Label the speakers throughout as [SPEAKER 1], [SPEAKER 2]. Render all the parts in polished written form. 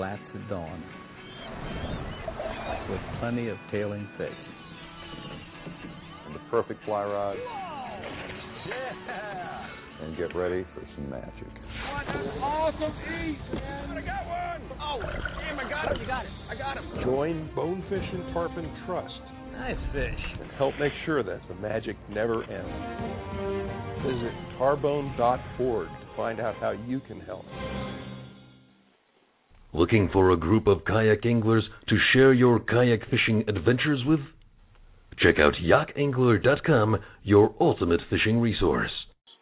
[SPEAKER 1] flat to dawn, with plenty of tailing fish.
[SPEAKER 2] And the perfect fly rod.
[SPEAKER 3] Yeah!
[SPEAKER 2] And get ready for some magic.
[SPEAKER 3] Awesome eat, man! I got one! Oh, damn, I got him! You got it. I got him.
[SPEAKER 4] Join Bonefish and Tarpon Trust.
[SPEAKER 1] Nice fish.
[SPEAKER 4] And help make sure that the magic never ends. Visit tarbone.org to find out how you can help.
[SPEAKER 5] Looking for a group of kayak anglers to share your kayak fishing adventures with? Check out yakangler.com, your ultimate fishing resource.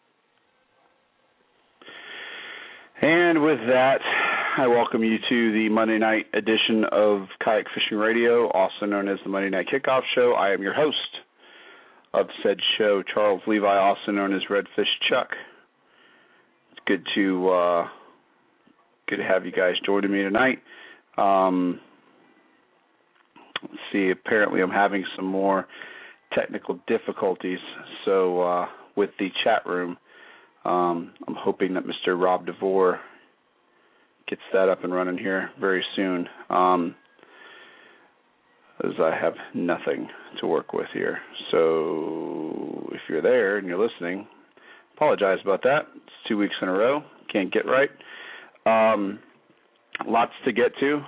[SPEAKER 6] And with that, I welcome you to the Monday night edition of Kayak Fishing Radio, also known as the Monday Night Kickoff Show. I am your host of said show, Charles Levi, also known as Redfish Chuck. It's good to have you guys joining me tonight. Let's see, apparently I'm having some more technical difficulties. So with the chat room, I'm hoping that Mr. Rob DeVore gets that up and running here very soon, as I have nothing to work with here. So if you're there and you're listening, apologize about that. It's 2 weeks in a row. Can't get right. Lots to get to.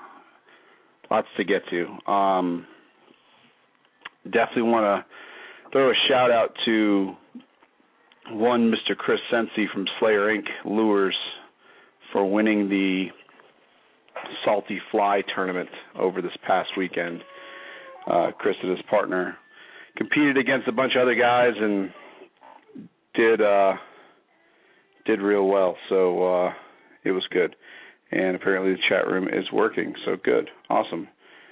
[SPEAKER 6] Definitely want to throw a shout out to one Mr. Chris Sensi from Slayer Inc. Lures for winning the Salty Fly tournament over this past weekend. Chris and his partner competed against a bunch of other guys and did real well. So it was good. And apparently the chat room is working. So good. Awesome.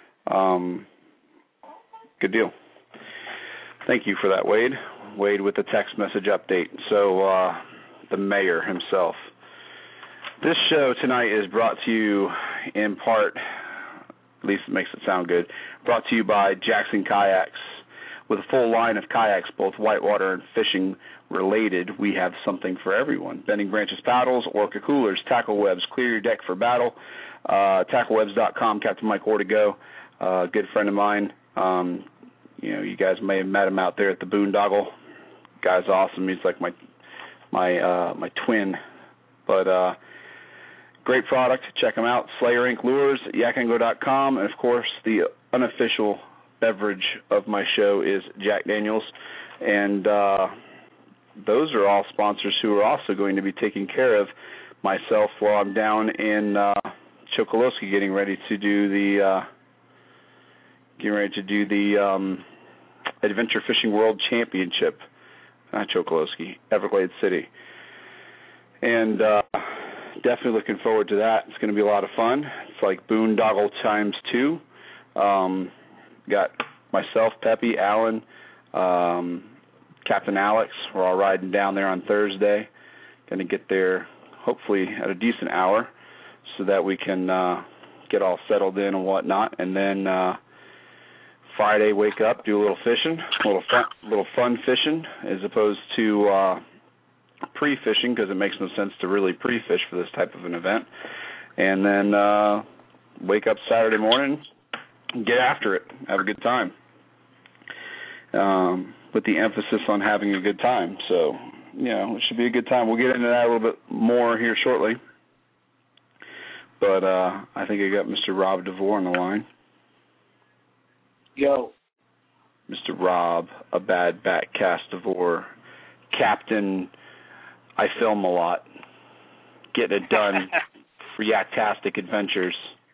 [SPEAKER 6] Good deal. Thank you for that, Wade. Wade with the text message update. So the mayor himself. This show tonight is brought to you in part, at least it makes it sound good, brought to you by Jackson Kayaks. With a full line of kayaks, both whitewater and fishing related, we have something for everyone. Bending Branches paddles, Orca coolers, tackle webs, clear your deck for battle. Tacklewebs.com, Captain Mike Ortego, good friend of mine. You guys may have met him out there at the Boondoggle. Guy's awesome. He's like my twin. But great product. Check him out. Slayer Inc. Lures, yakangler.com. And, of course, the unofficial beverage of my show is Jack Daniels. And those are all sponsors who are also going to be taking care of myself while I'm down in Chokoloskee getting ready to do the Adventure Fishing World Championship. Not Chokoloskee, Everglades City. And definitely looking forward to that. It's going to be a lot of fun. It's like boondoggle times 2. Got myself, Peppy, Alan, Captain Alex. We're all riding down there on Thursday. Going to get there hopefully at a decent hour so that we can get all settled in and whatnot. And then Friday, wake up, do a little fishing, a little fun fishing as opposed to pre-fishing, because it makes no sense to really pre-fish for this type of an event. And then wake up Saturday morning, get after it, have a good time, with the emphasis on having a good time. So, it should be a good time. We'll get into that a little bit more here shortly. But I think I got Mr. Rob DeVore on the line.
[SPEAKER 7] Yo.
[SPEAKER 6] Mr. Rob, a bad bat cast DeVore, Captain, I film a lot, getting it done for Yaktastic Adventures.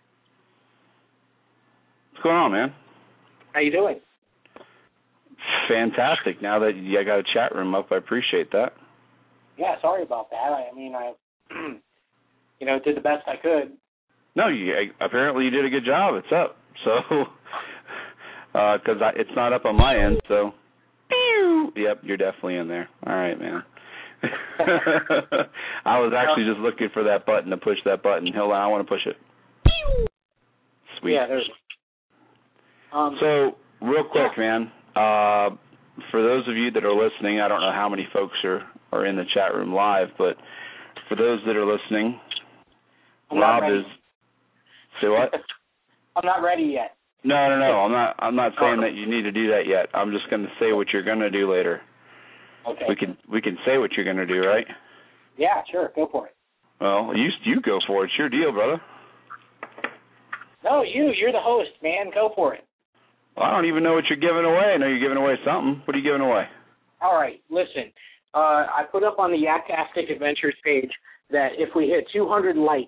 [SPEAKER 6] What's going on, man?
[SPEAKER 7] How you doing?
[SPEAKER 6] Fantastic. Now that I got a chat room up, I appreciate that.
[SPEAKER 7] Yeah, sorry about that. I did the best I could.
[SPEAKER 6] No, apparently you did a good job. It's up. So, because it's not up on my end, so. Yep, you're definitely in there. All right, man. I was actually just looking for that button to push that button. Hold on, I want to push it. Sweet.
[SPEAKER 7] Yeah, there's.
[SPEAKER 6] So, real quick, man. For those of you that are listening, I don't know how many folks are in the chat room live, but for those that are listening, Rob is Say what?
[SPEAKER 7] I'm not ready yet.
[SPEAKER 6] No. I'm not saying that you need to do that yet. I'm just going to say what you're going to do later.
[SPEAKER 7] Okay.
[SPEAKER 6] We can say what you're going to do, right?
[SPEAKER 7] Yeah, sure. Go for it.
[SPEAKER 6] Well, you go for it. It's your deal, brother.
[SPEAKER 7] No, you're the host, man. Go for it.
[SPEAKER 6] Well, I don't even know what you're giving away. I know you're giving away something. What are you giving away?
[SPEAKER 7] All right, listen. I put up on the Yaktastic Adventures page that if we hit 200 likes,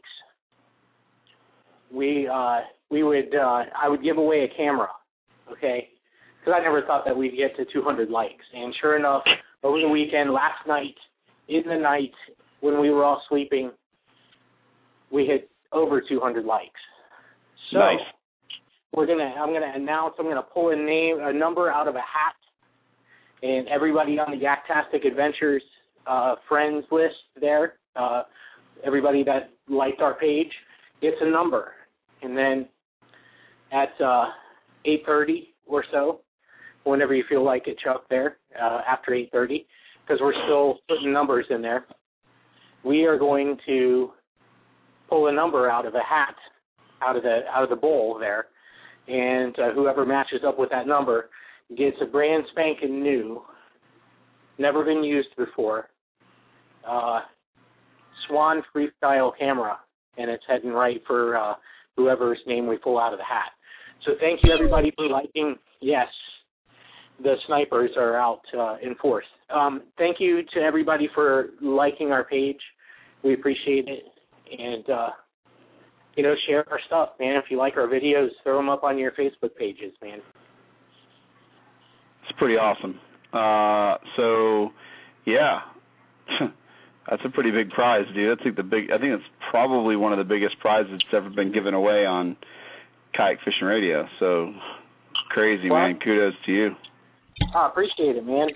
[SPEAKER 7] I would give away a camera, okay? Because I never thought that we'd get to 200 likes. And sure enough, over the weekend, last night, in the night, when we were all sleeping, we hit over 200 likes. So
[SPEAKER 6] nice.
[SPEAKER 7] I'm gonna pull a number out of a hat, and everybody on the Yaktastic Adventures friends list there, everybody that liked our page, gets a number. And then at 8:30 or so, whenever you feel like it, Chuck, there, after 8:30, because we're still putting numbers in there, we are going to pull a number out of a hat, out of the bowl there, and whoever matches up with that number gets a brand spanking new, never been used before, Swan Freestyle camera, and it's heading right for whoever's name we pull out of the hat. So thank you, everybody, for liking. Yes, the snipers are out in force. Thank you to everybody for liking our page. We appreciate it. And, share our stuff, man. If you like our videos, throw them up on your Facebook pages, man.
[SPEAKER 6] It's pretty awesome. So, yeah, that's a pretty big prize, dude. I think it's probably one of the biggest prizes that's ever been given away on Kayak Fishing Radio. So, crazy, man. Kudos to you.
[SPEAKER 7] I appreciate it, man.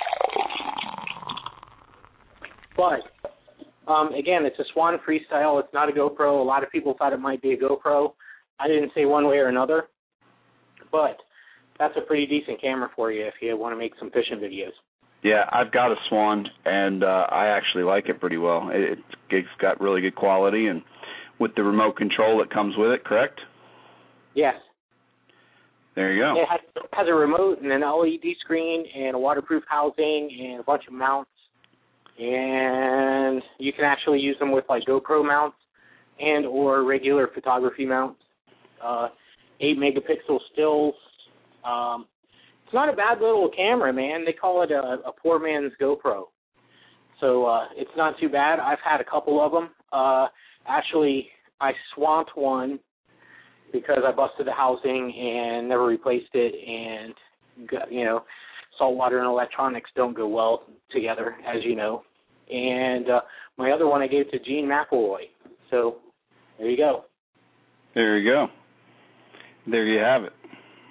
[SPEAKER 7] But, again, it's a Swan Freestyle. It's not a GoPro. A lot of people thought it might be a GoPro. I didn't say one way or another. But that's a pretty decent camera for you if you want to make some fishing videos.
[SPEAKER 6] Yeah, I've got a Swan, and I actually like it pretty well. It's got really good quality, and with the remote control that comes with it, correct?
[SPEAKER 7] Yes.
[SPEAKER 6] There you go.
[SPEAKER 7] It has a remote and an LED screen and a waterproof housing and a bunch of mounts. And you can actually use them with, like, GoPro mounts and or regular photography mounts. 8-megapixel stills. It's not a bad little camera, man. They call it a poor man's GoPro. So it's not too bad. I've had a couple of them. Actually, I swamped one because I busted the housing and never replaced it. And, saltwater and electronics don't go well together, as you know. And my other one I gave to Gene McElroy. So there you go.
[SPEAKER 6] There you go. There you have it.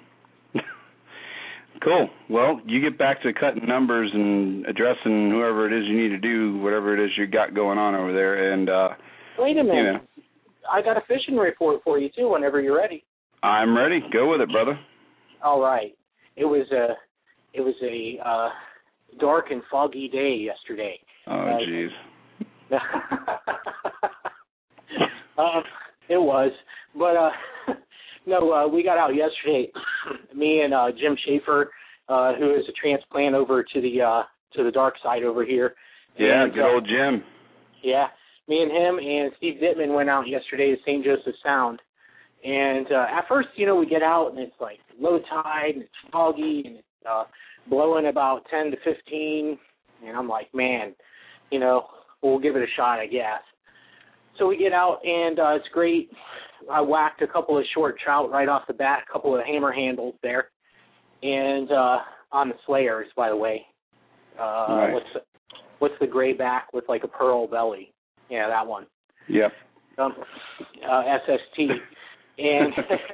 [SPEAKER 6] Cool. Well, you get back to cutting numbers and addressing whoever it is you need to do, whatever it is you got going on over there. And
[SPEAKER 7] wait a minute. I got a fishing report for you, too, whenever you're ready. I'm
[SPEAKER 6] ready. Go with it, brother.
[SPEAKER 7] All right. It was a dark and foggy day yesterday.
[SPEAKER 6] Oh, jeez.
[SPEAKER 7] It was. But, no, we got out yesterday. Me and Jim Schaefer, who is a transplant over to the dark side over here.
[SPEAKER 6] Yeah,
[SPEAKER 7] and,
[SPEAKER 6] good old Jim.
[SPEAKER 7] Yeah. Me and him and Steve Dittman went out yesterday to St. Joseph Sound. And at first, we get out and it's like low tide and it's foggy and it's blowing about 10 to 15. And I'm like, man, we'll give it a shot, I guess. So we get out and it's great. I whacked a couple of short trout right off the bat, a couple of hammer handles there. And on the Slayers, by the way.
[SPEAKER 6] Nice.
[SPEAKER 7] What's the gray back with like a pearl belly? Yeah, that one.
[SPEAKER 6] Yep.
[SPEAKER 7] SST. And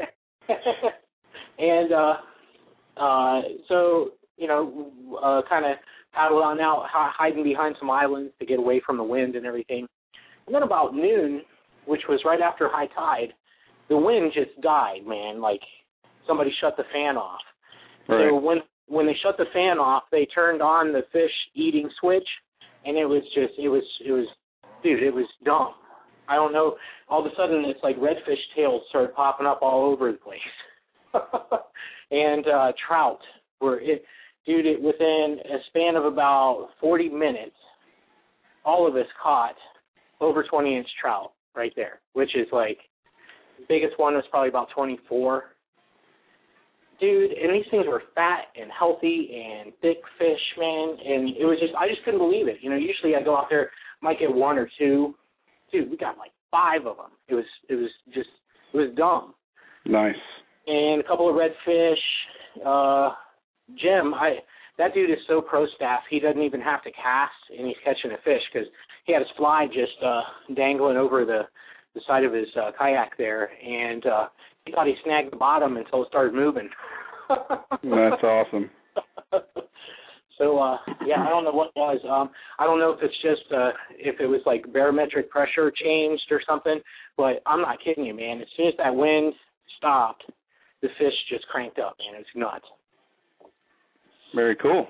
[SPEAKER 7] so, kind of paddled on out, hiding behind some islands to get away from the wind and everything. And then about noon, which was right after high tide, the wind just died, man. Like somebody shut the fan off.
[SPEAKER 6] Right.
[SPEAKER 7] So when they shut the fan off, they turned on the fish eating switch, and it was dumb. I don't know. All of a sudden, it's like redfish tails started popping up all over the place. And trout were within a span of about 40 minutes, all of us caught over 20-inch trout right there, which is like, the biggest one was probably about 24. Dude, and these things were fat and healthy and thick fish, man, and it was just, I just couldn't believe it. You know, usually I go out there, might get one or two. Dude, we got like 5 of them. It was dumb.
[SPEAKER 6] Nice. And
[SPEAKER 7] a couple of redfish. Jim, that dude is so pro staff, he doesn't even have to cast, and he's catching a fish because he had his fly just dangling over the side of his kayak there, and he thought he snagged the bottom until it started moving.
[SPEAKER 6] That's awesome.
[SPEAKER 7] So, yeah, I don't know what was. I don't know if it's just if it was like barometric pressure changed or something, but I'm not kidding you, man. As soon as that wind stopped, the fish just cranked up, man. It's nuts.
[SPEAKER 6] Very cool.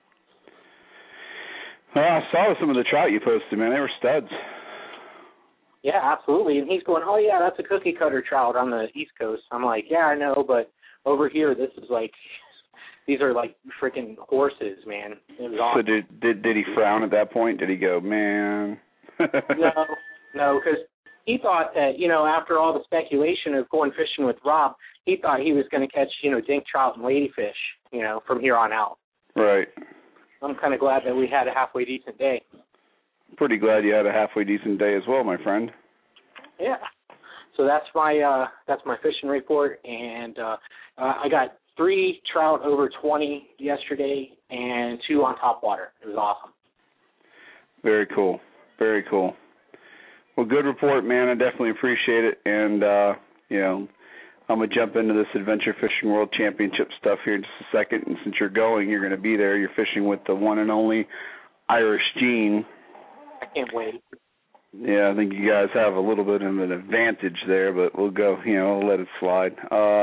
[SPEAKER 6] Well, I saw some of the trout you posted, man. They were studs.
[SPEAKER 7] Yeah, absolutely. And he's going, oh, yeah, that's a cookie cutter trout on the East Coast. I'm like, yeah, I know, but over here, this is like, these are like freaking horses, man. It was awesome.
[SPEAKER 6] So did he frown at that point? Did he go, man?
[SPEAKER 7] No, because he thought that, you know, after all the speculation of going fishing with Rob, he thought he was going to catch, you know, dink trout and ladyfish, you know, from here on out.
[SPEAKER 6] Right.
[SPEAKER 7] I'm kind of glad that we had a halfway decent day.
[SPEAKER 6] Pretty glad you had a halfway decent day as well, my friend.
[SPEAKER 7] Yeah. So that's my fishing report, and I got 3 trout over 20 yesterday and 2 on top water. It was awesome.
[SPEAKER 6] Very cool. Very cool. Well, good report, man. I definitely appreciate it. And, you know, I'm going to jump into this Adventure Fishing World Championship stuff here in just a second. And since you're going, you're going to be there. You're fishing with the one and only Irish Gene.
[SPEAKER 7] I can't wait.
[SPEAKER 6] Yeah, I think you guys have a little bit of an advantage there, but we'll go, you know, we'll let it slide.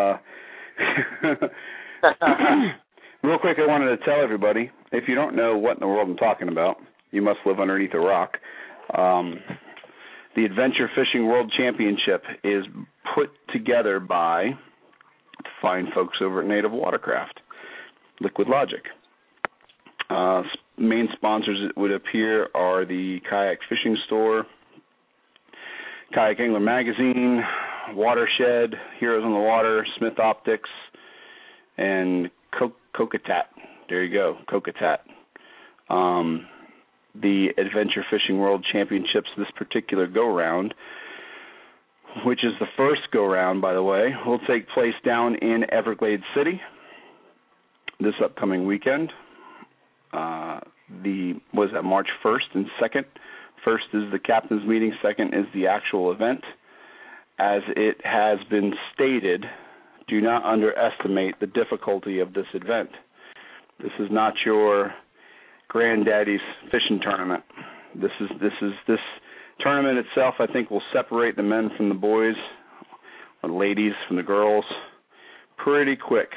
[SPEAKER 6] Real quick, I wanted to tell everybody, if you don't know what in the world I'm talking about, you must live underneath a rock. The Adventure Fishing World Championship is put together by fine folks over at Native Watercraft, Liquid Logic. Main sponsors, it would appear, are the Kayak Fishing Store, Kayak Angler Magazine, Watershed, Heroes on the Water, Smith Optics, and Kokatat. There you go, Kokatat. The Adventure Fishing World Championships this particular go-round, which is the first go-round, by the way, will take place down in Everglades City this upcoming weekend. March 1st and 2nd. First is the captain's meeting, second is the actual event. As it has been stated, do not underestimate the difficulty of this event. This is not your granddaddy's fishing tournament. This tournament itself, I think, will separate the men from the boys, or the ladies from the girls, pretty quick.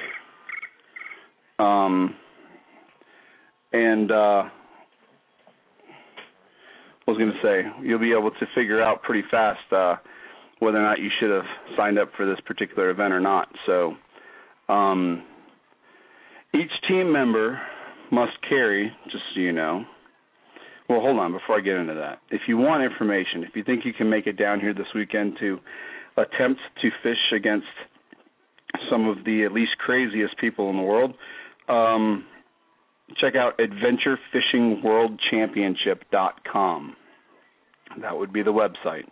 [SPEAKER 6] I was going to say, you'll be able to figure out pretty fast whether or not you should have signed up for this particular event or not. So each team member must carry, just so you know, well, hold on, before I get into that. If you want information, if you think you can make it down here this weekend to attempt to fish against some of the at least craziest people in the world, check out AdventureFishingWorldChampionship.com. That would be the website.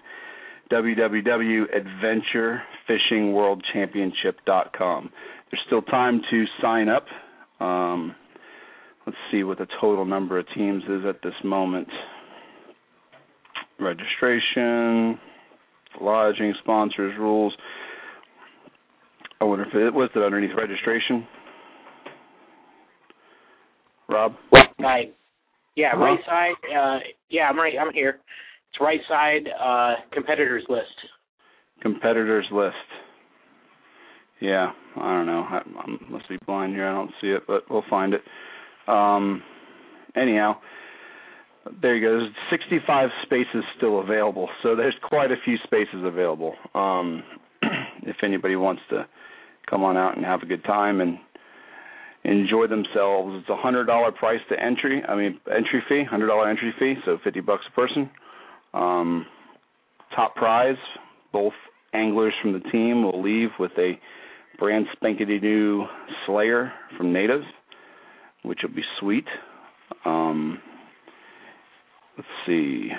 [SPEAKER 6] www.adventurefishingworldchampionship.com. There's still time to sign up. Let's see what the total number of teams is at this moment. Registration, lodging, sponsors, rules. I wonder if it was underneath registration. Rob?
[SPEAKER 7] Right side. Yeah, right side. Yeah, I'm here. It's right side, competitors list.
[SPEAKER 6] Competitors list. Yeah, I don't know. I must be blind here. I don't see it, but we'll find it. Anyhow, There you go. There's 65 spaces still available, so there's quite a few spaces available. If anybody wants to come on out and have a good time and enjoy themselves, it's $100 price to entry. Entry fee, $100 entry fee, so $50 a person. Top prize, both anglers from the team will leave with a brand spankety new Slayer from Native, which will be sweet. Let's see.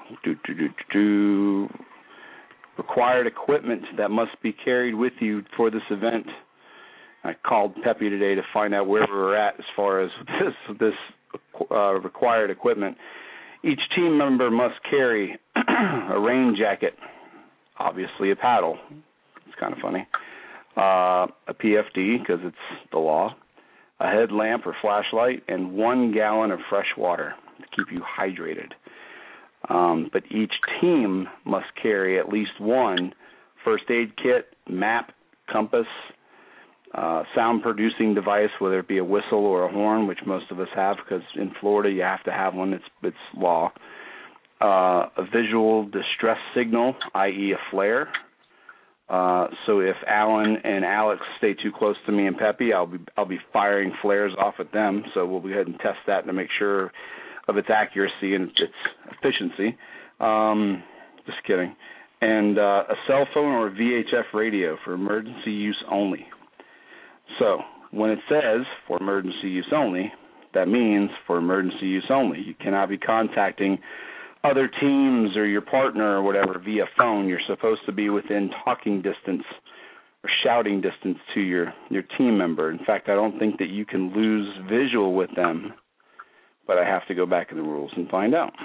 [SPEAKER 6] Required equipment that must be carried with you for this event. I called Peppy today to find out where we were at as far as this required equipment. Each team member must carry a rain jacket, obviously a paddle. It's kind of funny. A PFD, because it's the law, a headlamp or flashlight, and 1 gallon of fresh water to keep you hydrated. But each team must carry at least one first aid kit, map, compass, sound-producing device, whether it be a whistle or a horn, which most of us have because in Florida you have to have one. It's law. A visual distress signal, i.e. a flare. So if Alan and Alex stay too close to me and Peppy, I'll be firing flares off at them. So we'll go ahead and test that to make sure of its accuracy and its efficiency. Just kidding. And a cell phone or a VHF radio for emergency use only. So when it says for emergency use only, that means for emergency use only. You cannot be contacting other teams or your partner or whatever via phone. You're supposed to be within talking distance or shouting distance to your team member. In fact, I don't think that you can lose visual with them, but I have to go back in the rules and find out.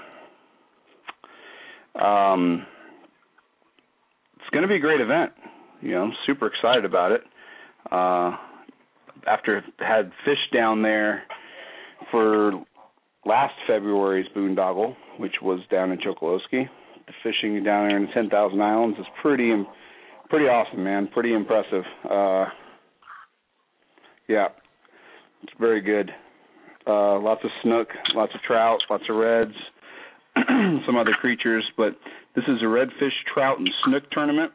[SPEAKER 6] It's going to be a great event. I'm super excited about it. After had fish down there for last February's boondoggle, which was down in Chokoloskee, the fishing down there in the 10,000 Islands is pretty awesome, man. Pretty impressive. Yeah, it's very good. Lots of snook, lots of trout, lots of reds, some other creatures, but this is a redfish, trout, and snook tournament.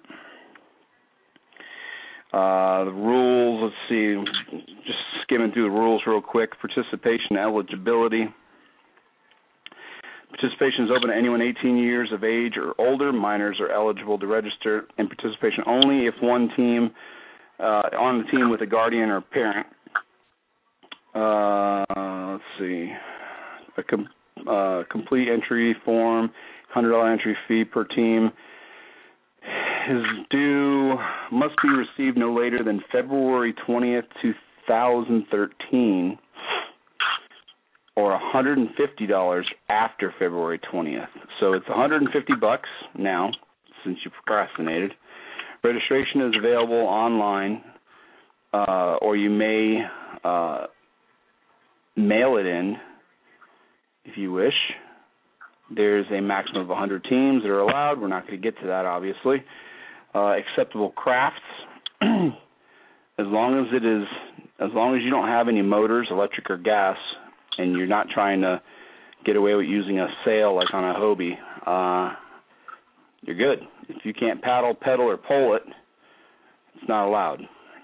[SPEAKER 6] The rules, let's see, just skimming through the rules real quick. Participation eligibility. Participation is open to anyone 18 years of age or older. Minors are eligible to register, and participation only if one team on the team with a guardian or parent. Let's see, a complete entry form, $100 entry fee per team is due, must be received no later than February 20th, 2013, or $150 after February 20th. So it's $150 now, since you procrastinated. Registration is available online, or you may mail it in if you wish. There's a maximum of 100 teams that are allowed. We're not going to get to that, obviously. Acceptable crafts, as long as you don't have any motors, electric or gas, and you're not trying to get away with using a sail like on a Hobie, you're good. If you can't paddle, pedal, or pole it, it's not allowed.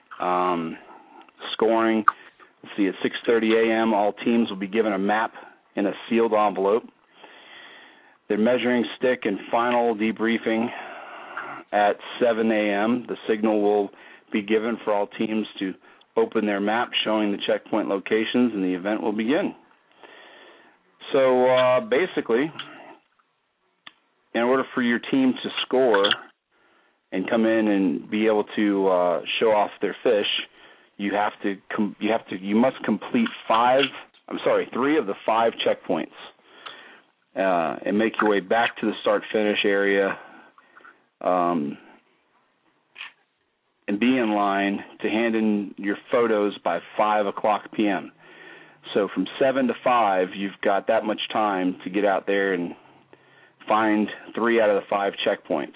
[SPEAKER 6] Scoring, let's see, at 6:30 a.m., all teams will be given a map in a sealed envelope. Their measuring stick and final debriefing at 7 a.m. The signal will be given for all teams to open their map showing the checkpoint locations, and the event will begin. So basically, in order for your team to score and come in and be able to show off their fish, you must complete 3 of the 5 checkpoints. And make your way back to the start-finish area and be in line to hand in your photos by 5 o'clock p.m. So from 7 to 5, you've got that much time to get out there and find 3 out of the 5 checkpoints.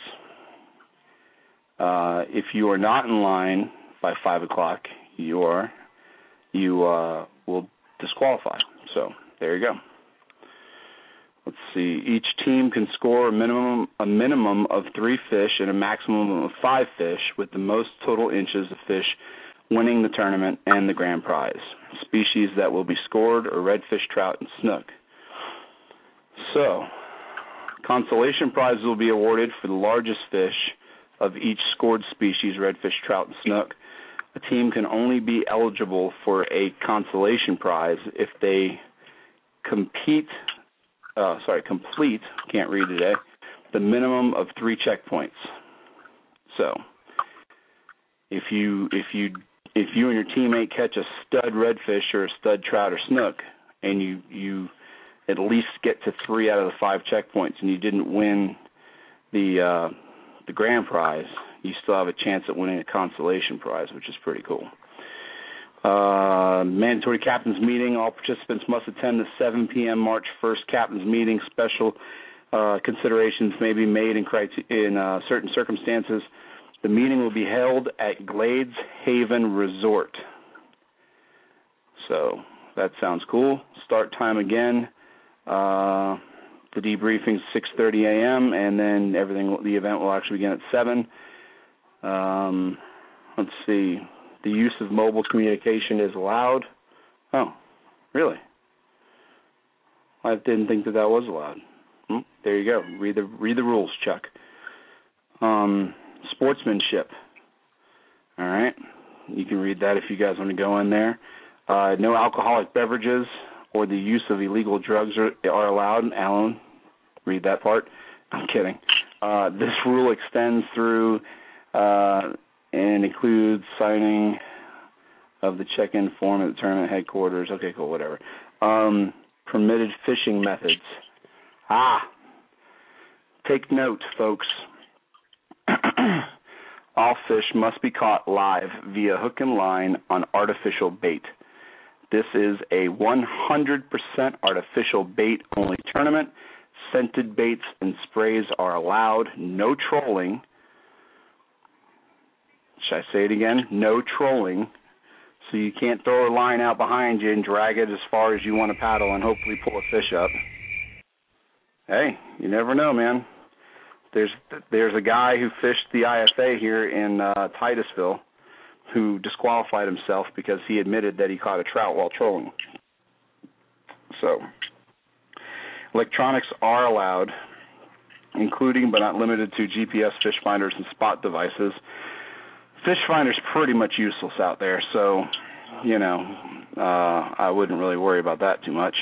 [SPEAKER 6] If you are not in line by 5 o'clock, you will disqualify. So there you go. Let's see. Each team can score a minimum of 3 fish and a maximum of 5 fish, with the most total inches of fish winning the tournament and the grand prize. Species that will be scored are redfish, trout, and snook. So, consolation prizes will be awarded for the largest fish of each scored species, redfish, trout, and snook. A team can only be eligible for a consolation prize if they complete, can't read today, the minimum of 3 checkpoints. So, if you and your teammate catch a stud redfish or a stud trout or snook, and you at least get to 3 out of the 5 checkpoints, and you didn't win the grand prize, you still have a chance at winning a consolation prize, which is pretty cool. Mandatory captain's meeting. All participants must attend the 7 p.m. March 1st captain's meeting. Special considerations may be made in certain circumstances. The meeting will be held at Glades Haven Resort. So that sounds cool. Start time again. The debriefing is 6:30 a.m. and then the event will actually begin at 7. Let's see. The use of mobile communication is allowed. Oh, really? I didn't think that was allowed. There you go. Read the rules, Chuck. Sportsmanship. All right. You can read that if you guys want to go in there. No alcoholic beverages or the use of illegal drugs are allowed. Alan, read that part. I'm kidding. This rule extends through and includes signing of the check-in form at the tournament headquarters. Okay, cool, whatever. Permitted fishing methods. Take note, folks. All fish must be caught live via hook and line on artificial bait. This is a 100% artificial bait-only tournament. Scented baits and sprays are allowed. No trolling. Should I say it again? No trolling. So you can't throw a line out behind you and drag it as far as you want to paddle and hopefully pull a fish up. Hey, you never know, man. There's a guy who fished the IFA here in Titusville who disqualified himself because he admitted that he caught a trout while trolling. So, electronics are allowed, including but not limited to GPS fish finders and spot devices. Fish finder's pretty much useless out there, so, I wouldn't really worry about that too much.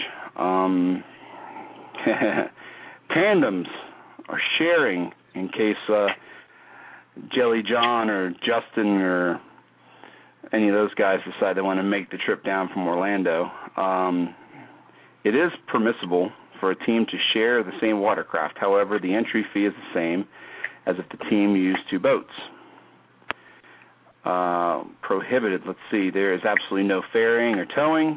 [SPEAKER 6] Tandems are sharing in case Jelly John or Justin or any of those guys decide they want to make the trip down from Orlando. It is permissible for a team to share the same watercraft. However, the entry fee is the same as if the team used 2 boats. Prohibited, let's see, there is absolutely no ferrying or towing.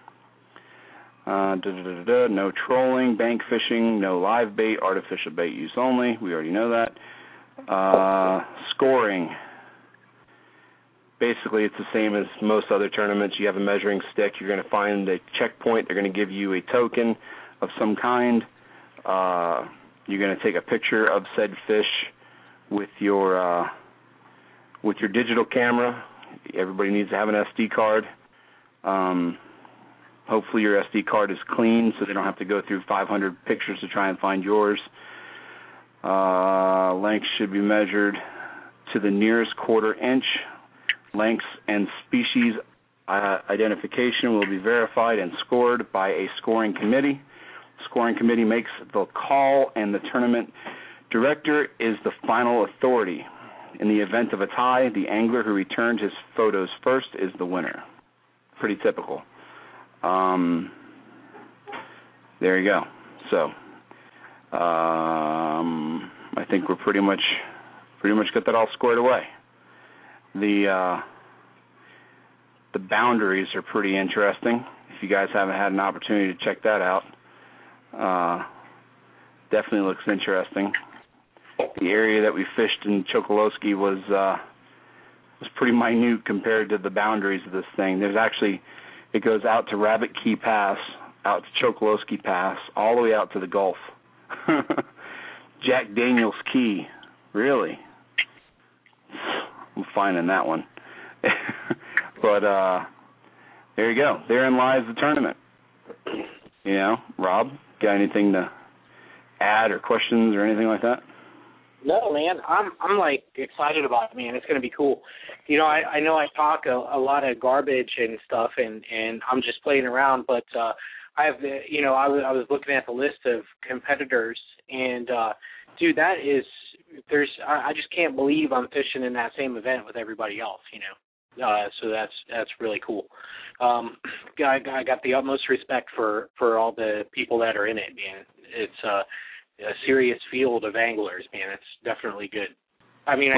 [SPEAKER 6] No trolling, bank fishing, no live bait, artificial bait use only. We already know that. Scoring. Basically, it's the same as most other tournaments. You have a measuring stick. You're going to find a checkpoint. They're going to give you a token of some kind. You're going to take a picture of said fish with your digital camera. Everybody needs to have an SD card. Hopefully your SD card is clean so they don't have to go through 500 pictures to try and find yours. Length should be measured to the nearest quarter inch. Lengths and species identification will be verified and scored by a scoring committee. The scoring committee makes the call, and the tournament director is the final authority. In the event of a tie, the angler who returned his photos first is the winner. Pretty typical. There you go. So, I think we're pretty much got that all squared away. The boundaries are pretty interesting. If you guys haven't had an opportunity to check that out, definitely looks interesting. The area that we fished in Chokoloskee was pretty minute compared to the boundaries of this thing. It goes out to Rabbit Key Pass out to Chokolosky Pass, all the way out to the Gulf. Jack Daniels Key, really? I'm finding that one. But there you go. Therein lies the tournament. You know, Rob, got anything to add or questions or anything like that?
[SPEAKER 7] No, man, I'm like excited about it, man. It's going to be cool. You know, I know I talk a lot of garbage and stuff, and I'm just playing around, but I have the, you know, I was looking at the list of competitors, and dude, that is, I just can't believe I'm fishing in that same event with everybody else, you know. So that's really cool. I got the utmost respect for all the people that are in it, man. It's a serious field of anglers, man. It's definitely good. I mean,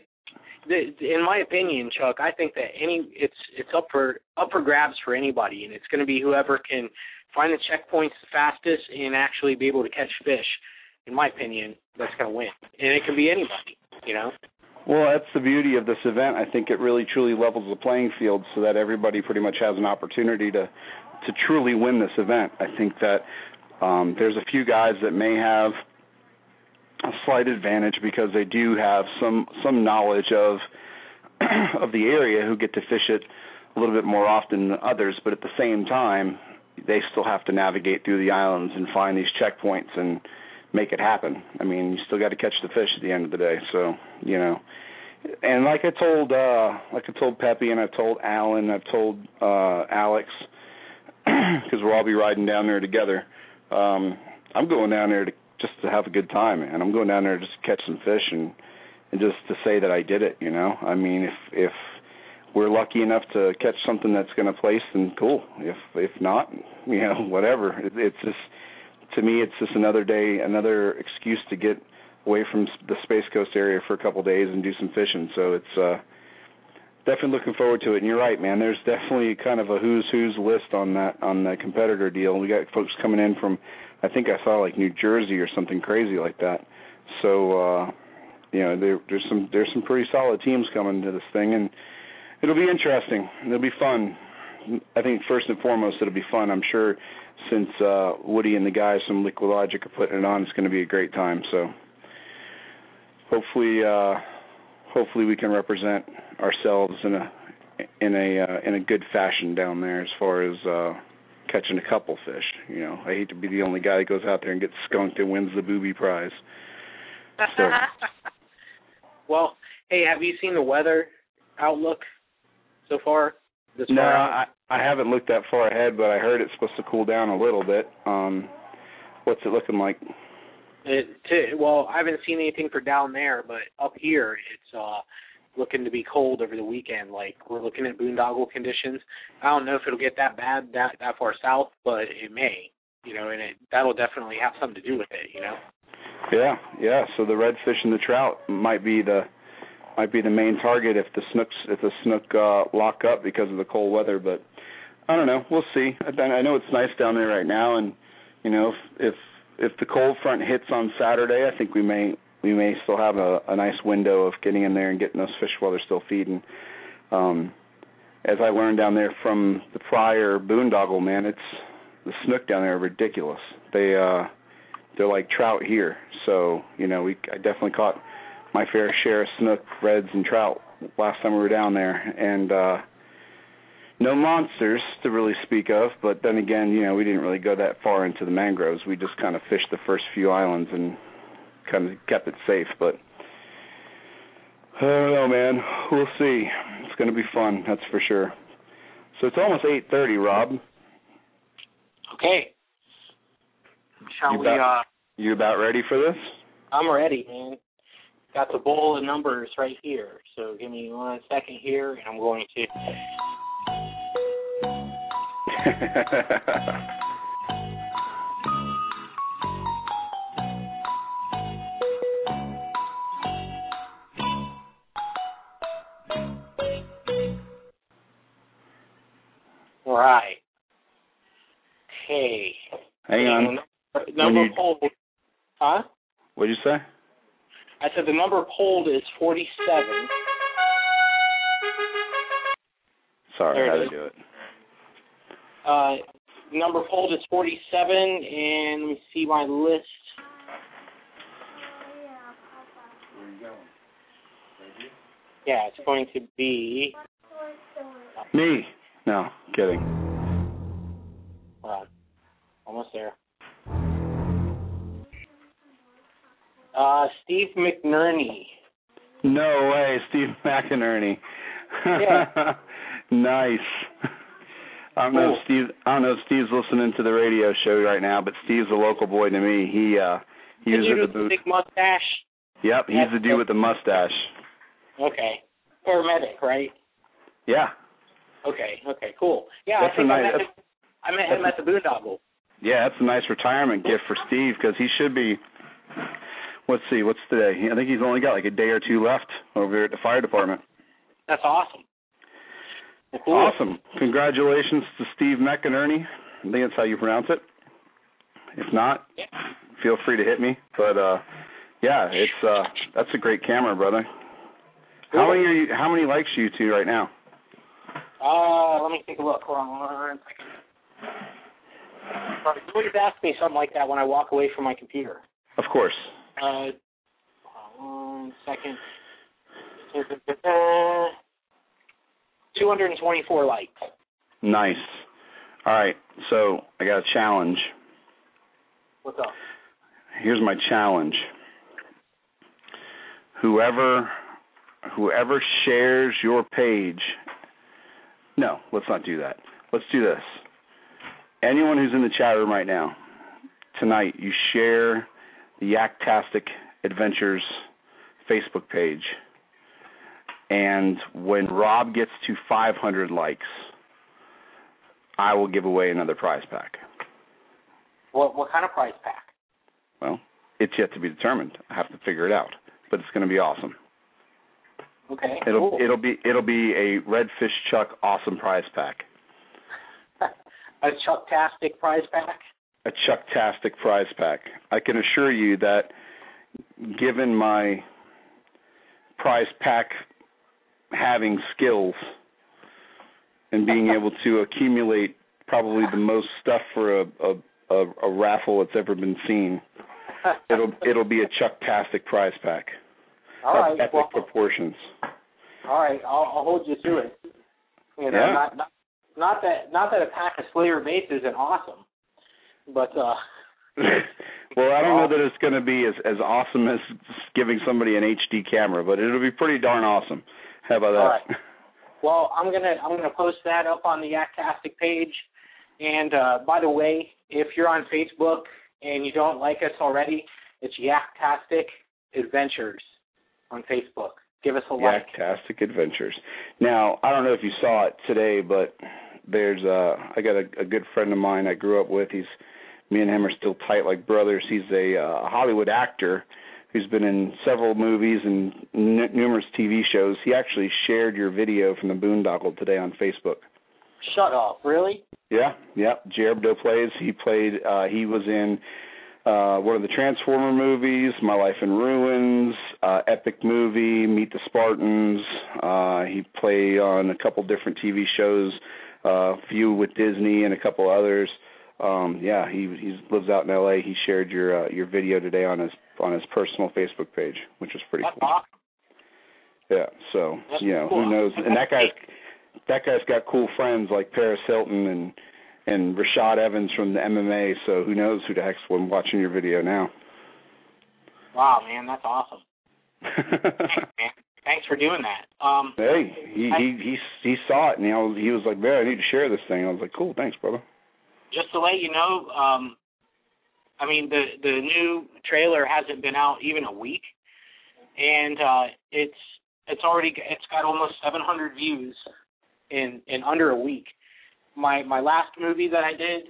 [SPEAKER 7] in my opinion, Chuck, I think that it's up for grabs for anybody, and it's going to be whoever can find the checkpoints the fastest and actually be able to catch fish. In my opinion, that's going to win, and it can be anybody, you know.
[SPEAKER 6] Well, that's the beauty of this event. I think it really truly levels the playing field so that everybody pretty much has an opportunity to truly win this event. I think that there's a few guys that may have a slight advantage because they do have some knowledge of the area who get to fish it a little bit more often than others, but at the same time, they still have to navigate through the islands and find these checkpoints and make it happen. I mean, you still got to catch the fish at the end of the day. So, you know, and like I told Pepe, and I've told Alan, I've told Alex, because we'll all be riding down there together. I'm going down there just to have a good time, man. I'm going down there just to catch some fish and just to say that I did it. You know, I mean, if we're lucky enough to catch something that's going to place, then cool. If not, you know, whatever. It's just, to me, it's just another day, another excuse to get away from the Space Coast area for a couple of days and do some fishing. So it's definitely looking forward to it. And you're right, man. There's definitely kind of a who's list on the competitor deal. We got folks coming in from, I think I saw like New Jersey or something crazy like that. So you know, there's some pretty solid teams coming to this thing, and it'll be interesting. It'll be fun. I think first and foremost it'll be fun. I'm sure since Woody and the guys from Liquid Logic are putting it on, it's going to be a great time. So hopefully we can represent ourselves in a good fashion down there as far as catching a couple fish. You know, I hate to be the only guy that goes out there and gets skunked and wins the booby prize. So.
[SPEAKER 7] Well, hey, have you seen the weather outlook so far?
[SPEAKER 6] No, I haven't looked that far ahead, but I heard it's supposed to cool down a little bit. What's it looking like?
[SPEAKER 7] Well, I haven't seen anything for down there, but up here it's looking to be cold over the weekend. Like, we're looking at boondoggle conditions. I don't know if it'll get that bad that far south, but it may, you know, and that'll definitely have something to do with it, you know. Yeah. So the redfish and the trout might be the main target if the snook lock up because of the cold weather. But I don't know. We'll see. I know it's nice down there right now, and you know, if the cold front hits on Saturday, I think we may still have a nice window of getting in there and getting those fish while they're still feeding. As I learned down there from the prior boondoggle, man, the snook down there are ridiculous. They're like trout here. So, you know, I definitely caught my fair share of snook, reds, and trout last time we were down there. And no monsters to really speak of, but then again, you know, we didn't really go that far into the mangroves. We just kind of fished the first few islands and kind of kept it safe. But I don't know, man. We'll see. It's going to be fun, that's for sure. So it's almost 8:30, Rob. Okay.
[SPEAKER 6] You about ready for this?
[SPEAKER 7] I'm ready, man. Got the bowl of numbers right here. So give me 1 second here, and I'm going to... All right. Okay.
[SPEAKER 6] Hang on.
[SPEAKER 7] Number pulled. Huh?
[SPEAKER 6] What'd you say?
[SPEAKER 7] I said the number pulled is 47.
[SPEAKER 6] Sorry, I had to do it.
[SPEAKER 7] number pulled is 47, and let me see my list.
[SPEAKER 2] Where are you going?
[SPEAKER 7] Yeah, it's going to be...
[SPEAKER 6] Me. No, kidding.
[SPEAKER 7] Hold on. Almost there. Steve McNerney.
[SPEAKER 6] No way, Steve McInerney.
[SPEAKER 7] Yeah.
[SPEAKER 6] Nice. I don't know if Steve's listening to the radio show right now, but Steve's a local boy to me. He was at the booth.
[SPEAKER 7] Big mustache.
[SPEAKER 6] Yep, he's the dude with the mustache.
[SPEAKER 7] Okay. Paramedic, right?
[SPEAKER 6] Yeah.
[SPEAKER 7] Okay, cool. Yeah,
[SPEAKER 6] That's
[SPEAKER 7] I think
[SPEAKER 6] a
[SPEAKER 7] I
[SPEAKER 6] nice,
[SPEAKER 7] met him at the Boondoggle.
[SPEAKER 6] Yeah, that's a nice retirement gift for Steve because he should be, let's see, what's today? I think he's only got like a day or two left over here at the fire department.
[SPEAKER 7] That's awesome. Cool.
[SPEAKER 6] Awesome. Congratulations to Steve McInerney. I think that's how you pronounce it. If not, feel free to hit me. But, yeah, that's a great camera, brother.
[SPEAKER 7] Cool.
[SPEAKER 6] How many likes are you to right now?
[SPEAKER 7] Let me take a look. Hold on 1 second. You always ask me something like that when I walk away from my computer.
[SPEAKER 6] Of course.
[SPEAKER 7] 1 second. 224 likes.
[SPEAKER 6] Nice. All right, so I got a challenge.
[SPEAKER 7] What's up?
[SPEAKER 6] Here's my challenge. Whoever shares your page. No, let's not do that. Let's do this. Anyone who's in the chat room right now, tonight, you share the Yaktastic Adventures Facebook page. And when Rob gets to 500 likes, I will give away another prize pack.
[SPEAKER 7] What kind of prize pack?
[SPEAKER 6] Well, it's yet to be determined. I have to figure it out, but it's going to be awesome.
[SPEAKER 7] Okay.
[SPEAKER 6] It'll be a Redfish Chuck awesome prize pack.
[SPEAKER 7] A Chucktastic prize pack?
[SPEAKER 6] A Chucktastic prize pack. I can assure you that given my prize pack having skills and being able to accumulate probably the most stuff for a raffle that's ever been seen, it'll be a Chucktastic prize pack.
[SPEAKER 7] All right.
[SPEAKER 6] Epic proportions.
[SPEAKER 7] All right, I'll hold you to it. You know,
[SPEAKER 6] yeah.
[SPEAKER 7] Not that a pack of Slayer bass isn't awesome, but
[SPEAKER 6] well, I don't know that it's going to be as awesome as giving somebody an HD camera, but it'll be pretty darn awesome. How about that?
[SPEAKER 7] All right. Well, I'm gonna post that up on the Yaktastic page. And by the way, if you're on Facebook and you don't like us already, it's Yaktastic Adventures on Facebook. Give us a like.
[SPEAKER 6] Yaktastic Adventures. Now, I don't know if you saw it today, but there's I got a good friend of mine I grew up with. Me and him are still tight like brothers. He's a Hollywood actor who's been in several movies and numerous TV shows. He actually shared your video from the Boondoggle today on Facebook.
[SPEAKER 7] Shut up! Really?
[SPEAKER 6] Yeah. Jared Doplays. He was in one of the Transformer movies, My Life in Ruins, epic movie, Meet the Spartans. He played on a couple different TV shows, a few with Disney and a couple others. He lives out in L.A. He shared your video today on his personal Facebook page, which was pretty cool.
[SPEAKER 7] Awesome.
[SPEAKER 6] Yeah, so
[SPEAKER 7] That's
[SPEAKER 6] cool. Who knows? And that guy's got cool friends like Paris Hilton and Rashad Evans from the MMA. So who knows who the heck's watching your video now?
[SPEAKER 7] Wow, man, that's awesome. Thanks, man. Thanks for doing that.
[SPEAKER 6] Hey, he saw it and he was like, "Man, I need to share this thing." I was like, "Cool, thanks, brother."
[SPEAKER 7] Just to let you know, I mean the new trailer hasn't been out even a week, and it's got almost 700 views in under a week. My last movie that I did,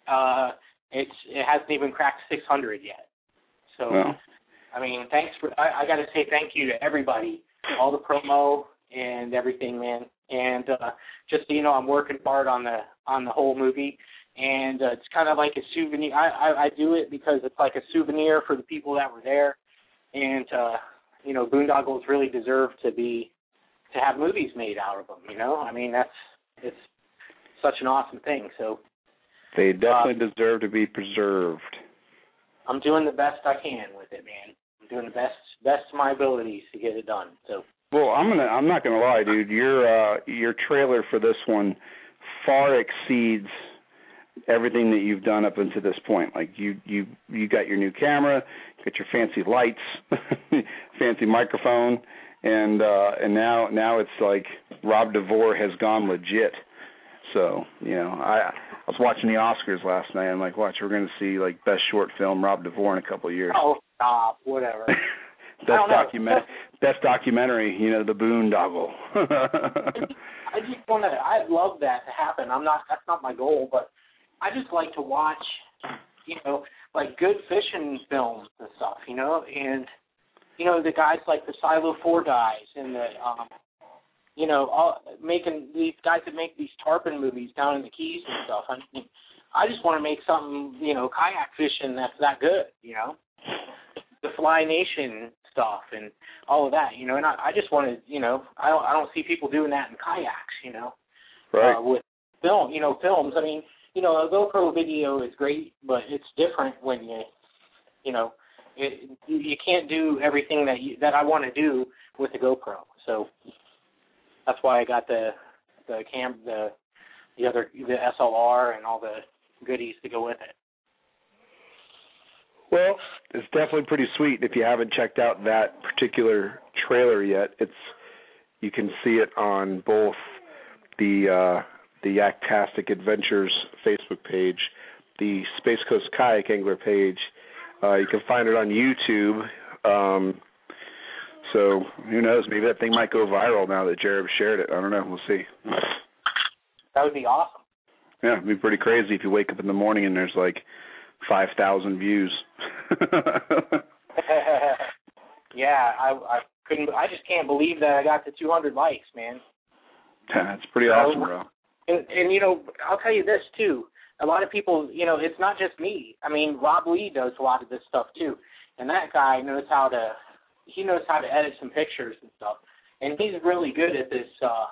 [SPEAKER 7] it hasn't even cracked 600 yet. So,
[SPEAKER 6] well,
[SPEAKER 7] I mean, I got to say thank you to everybody, all the promo and everything, man. And just so you know, I'm working hard on the whole movie. And it's kind of like a souvenir. I do it because it's like a souvenir for the people that were there. And, Boondoggles really deserve to have movies made out of them, you know? I mean, it's such an awesome thing. So
[SPEAKER 6] They definitely deserve to be preserved.
[SPEAKER 7] I'm doing the best I can with it, man. I'm doing the best of my abilities to get it done. So.
[SPEAKER 6] Well, I'm not gonna lie, dude. Your trailer for this one far exceeds everything that you've done up until this point. Like you got your new camera, you got your fancy lights, fancy microphone, and now it's like Rob DeVore has gone legit. So, I was watching the Oscars last night. I'm like, watch, we're going to see like best short film Rob DeVore in a couple of years.
[SPEAKER 7] Oh, stop, whatever.
[SPEAKER 6] Best documentary, The Boondoggle.
[SPEAKER 7] I'd love that to happen. That's not my goal, but I just like to watch, like good fishing films and stuff, and the guys like the Silo 4 guys and the making these guys that make these tarpon movies down in the Keys and stuff. I just want to make something, kayak fishing that's that good, the Fly Nation stuff and all of that, and I just want to, I don't see people doing that in kayaks,
[SPEAKER 6] right.
[SPEAKER 7] With film, films. I mean, a GoPro video is great, but it's different when you can't do everything that I want to do with the GoPro. So that's why I got the SLR and all the goodies to go with it.
[SPEAKER 6] Well, it's definitely pretty sweet. If you haven't checked out that particular trailer yet, you can see it on both the Yaktastic Adventures Facebook page, the Space Coast Kayak Angler page. You can find it on YouTube. So who knows? Maybe that thing might go viral now that Jared shared it. I don't know. We'll see.
[SPEAKER 7] That would be awesome.
[SPEAKER 6] Yeah, it'd be pretty crazy if you wake up in the morning and there's like 5,000 views.
[SPEAKER 7] Yeah, I couldn't. I just can't believe that I got to 200 likes, man.
[SPEAKER 6] That's pretty awesome, bro.
[SPEAKER 7] And I'll tell you this too. A lot of people, it's not just me. I mean, Rob Lee does a lot of this stuff too, and that guy knows how to edit some pictures and stuff, and he's really good at this.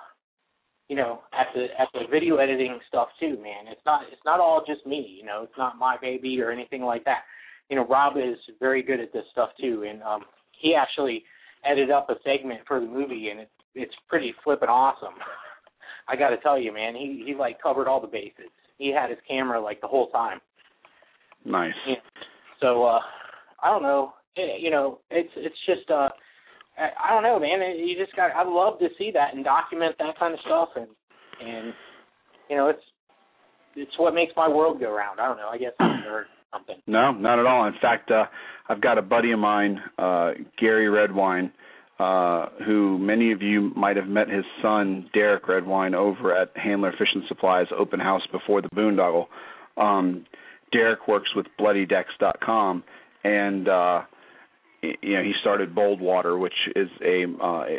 [SPEAKER 7] At the video editing stuff too, man. It's not all just me. It's not my baby or anything like that. Rob is very good at this stuff too, and he actually edited up a segment for the movie, and it's pretty flippin' awesome. I got to tell you, man, he like covered all the bases. He had his camera like the whole time.
[SPEAKER 6] Nice.
[SPEAKER 7] Yeah. So I don't know. It's just I don't know, man. You just got. I'd love to see that and document that kind of stuff, and it's what makes my world go round. I don't know. I guess I heard something.
[SPEAKER 6] No, not at all. In fact, I've got a buddy of mine, Gary Redwine, who many of you might have met his son, Derek Redwine, over at Handler Fishing Supplies open house before the Boondoggle. Derek works with BloodyDecks.com, and he started Bold Water, which is it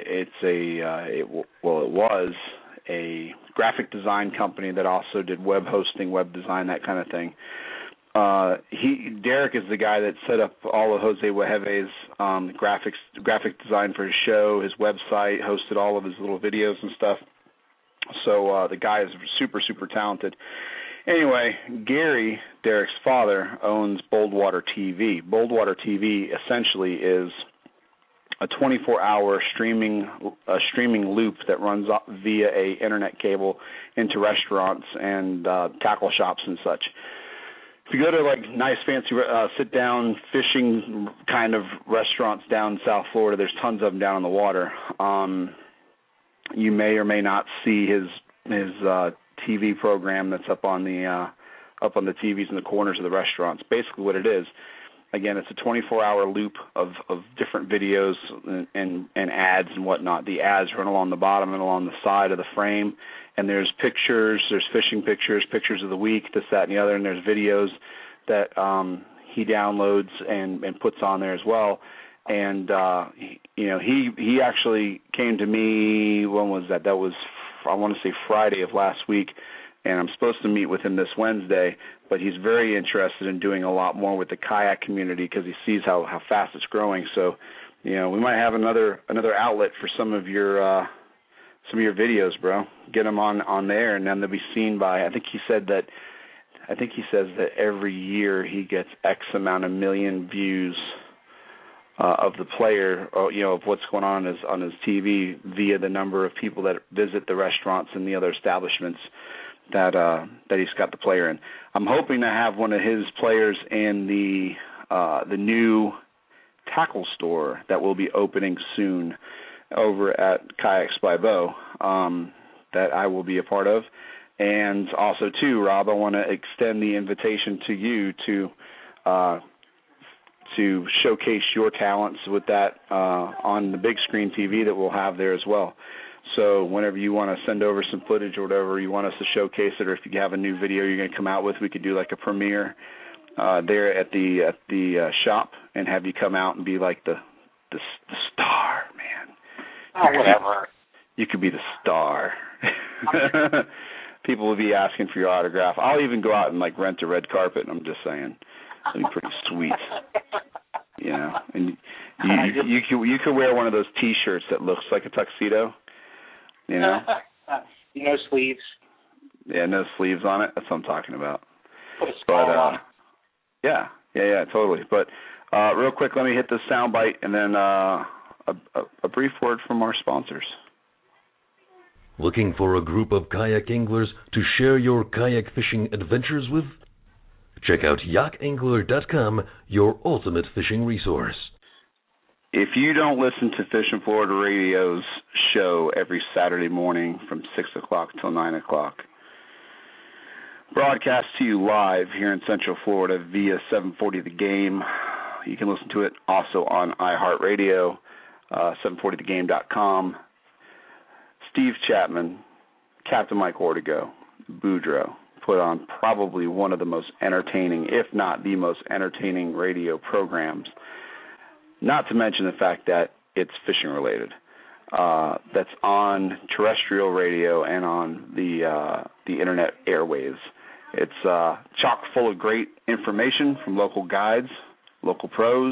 [SPEAKER 6] was a graphic design company that also did web hosting, web design, that kind of thing. Derek is the guy that set up all of Jose Wejeve's graphic design for his show, his website, hosted all of his little videos and stuff. So the guy is super, super talented. Anyway, Gary, Derek's father, owns Bold Water TV. Bold Water TV essentially is a 24-hour streaming loop that runs via a internet cable into restaurants and tackle shops and such. If you go to like nice fancy sit-down fishing kind of restaurants down in South Florida, there's tons of them down on the water. You may or may not see his TV program that's up on the TVs in the corners of the restaurants. Basically, what it is, again, it's a 24-hour loop of different videos and ads and whatnot. The ads run along the bottom and along the side of the frame. And there's pictures, there's fishing pictures, pictures of the week, this, that, and the other, and there's videos that he downloads and puts on there as well. And he actually came to me. When was that? That was, I want to say, Friday of last week. And I'm supposed to meet with him this Wednesday. But he's very interested in doing a lot more with the kayak community because he sees how fast it's growing. So, we might have another outlet for some of your videos, bro. Get them on there, and then they'll be seen by, I think he said that, I think he says that every year he gets X amount of million views of the player, or, of what's going on his TV via the number of people that visit the restaurants and the other establishments that he's got the player in. I'm hoping to have one of his players in the new tackle store that will be opening soon over at Kayaks by Bo, that I will be a part of. And also, too, Rob, I want to extend the invitation to you to showcase your talents with that on the big screen TV that we'll have there as well. So whenever you want to send over some footage or whatever you want us to showcase it, or if you have a new video you're going to come out with, we could do like a premiere there at the shop and have you come out and be like the star, man.
[SPEAKER 7] Whatever.
[SPEAKER 6] You could be the star. People will be asking for your autograph. I'll even go out and like rent a red carpet. I'm just saying, it'd be pretty sweet. And you could wear one of those T-shirts that looks like a tuxedo.
[SPEAKER 7] No sleeves.
[SPEAKER 6] Yeah, no sleeves on it. That's what I'm talking about.
[SPEAKER 7] Put a skull on it.
[SPEAKER 6] Yeah, totally. But real quick, let me hit this soundbite and then a brief word from our sponsors.
[SPEAKER 5] Looking for a group of kayak anglers to share your kayak fishing adventures with? Check out YakAngler.com, your ultimate fishing resource.
[SPEAKER 6] If you don't listen to Fishing Florida Radio's show every Saturday morning from 6 o'clock till 9 o'clock, broadcast to you live here in Central Florida via 740 The Game. You can listen to it also on iHeartRadio, 740thegame.com. Steve Chapman, Captain Mike Ortego, Boudreaux put on probably one of the most entertaining, if not the most entertaining radio programs, not to mention the fact that it's fishing related. That's on terrestrial radio and on the internet airwaves. It's chock full of great information from local guides, local pros.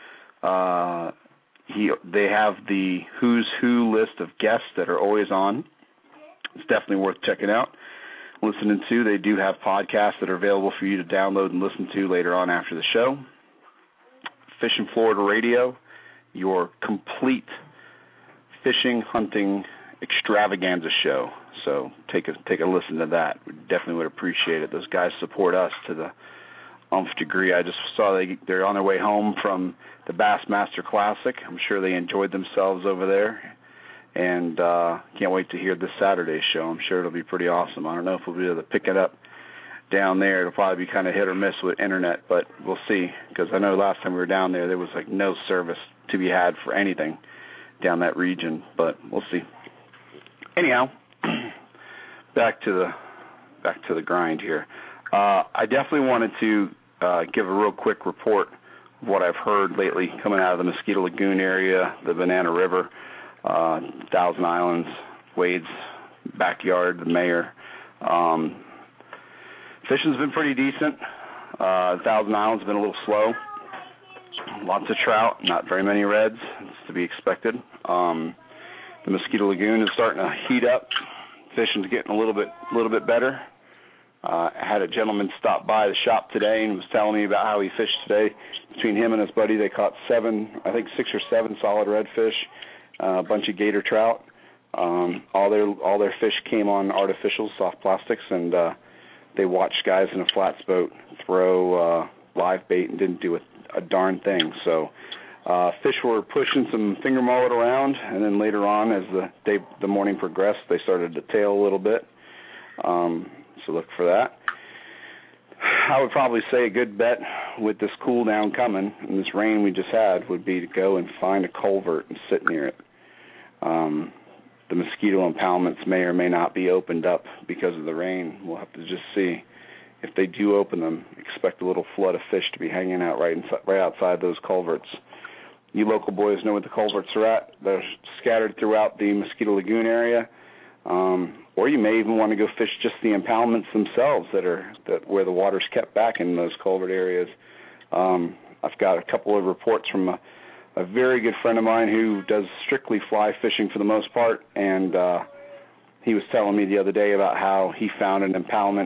[SPEAKER 6] They have the who's who list of guests that are always on. It's definitely worth checking out, listening to. They do have podcasts that are available for you to download and listen to later on after the show. Fishing Florida Radio, your complete fishing, hunting extravaganza show. So take a listen to that. We definitely would appreciate it. Those guys support us to the nth degree. I just saw they're on their way home from the Bassmaster Classic. I'm sure they enjoyed themselves over there, and can't wait to hear this Saturday's show. I'm sure it'll be pretty awesome. I don't know if we'll be able to pick it up down there. It'll probably be kind of hit or miss with internet, but we'll see, because I know last time we were down there was like no service to be had for anything down that region, but we'll see. Anyhow, back to the grind here. I definitely wanted to give a real quick report of what I've heard lately coming out of the Mosquito Lagoon area, the Banana River, Thousand Islands, Wade's backyard, the mayor. Fishing's been pretty decent. Thousand Islands has been a little slow. Lots of trout, not very many reds. It's to be expected. The Mosquito Lagoon is starting to heat up. Fishing's getting a little bit better. I had a gentleman stop by the shop today and was telling me about how he fished today. Between him and his buddy, they caught 6 or 7 solid redfish, a bunch of gator trout. All their fish came on artificial soft plastics, and they watched guys in a flats boat throw live bait and didn't do a darn thing. So fish were pushing some finger mullet around, and then later on, as the morning progressed, they started to tail a little bit. So look for that. I would probably say a good bet with this cool down coming and this rain we just had would be to go and find a culvert and sit near it. The mosquito impoundments may or may not be opened up because of the rain. We'll have to just see. If they do open them, expect a little flood of fish to be hanging out right outside those culverts. You local boys know what the culverts are at. They're scattered throughout the Mosquito Lagoon area. Or you may even want to go fish just the impoundments themselves where the water's kept back in those culvert areas. I've got a couple of reports from a very good friend of mine who does strictly fly fishing for the most part, and he was telling me the other day about how he found an impoundment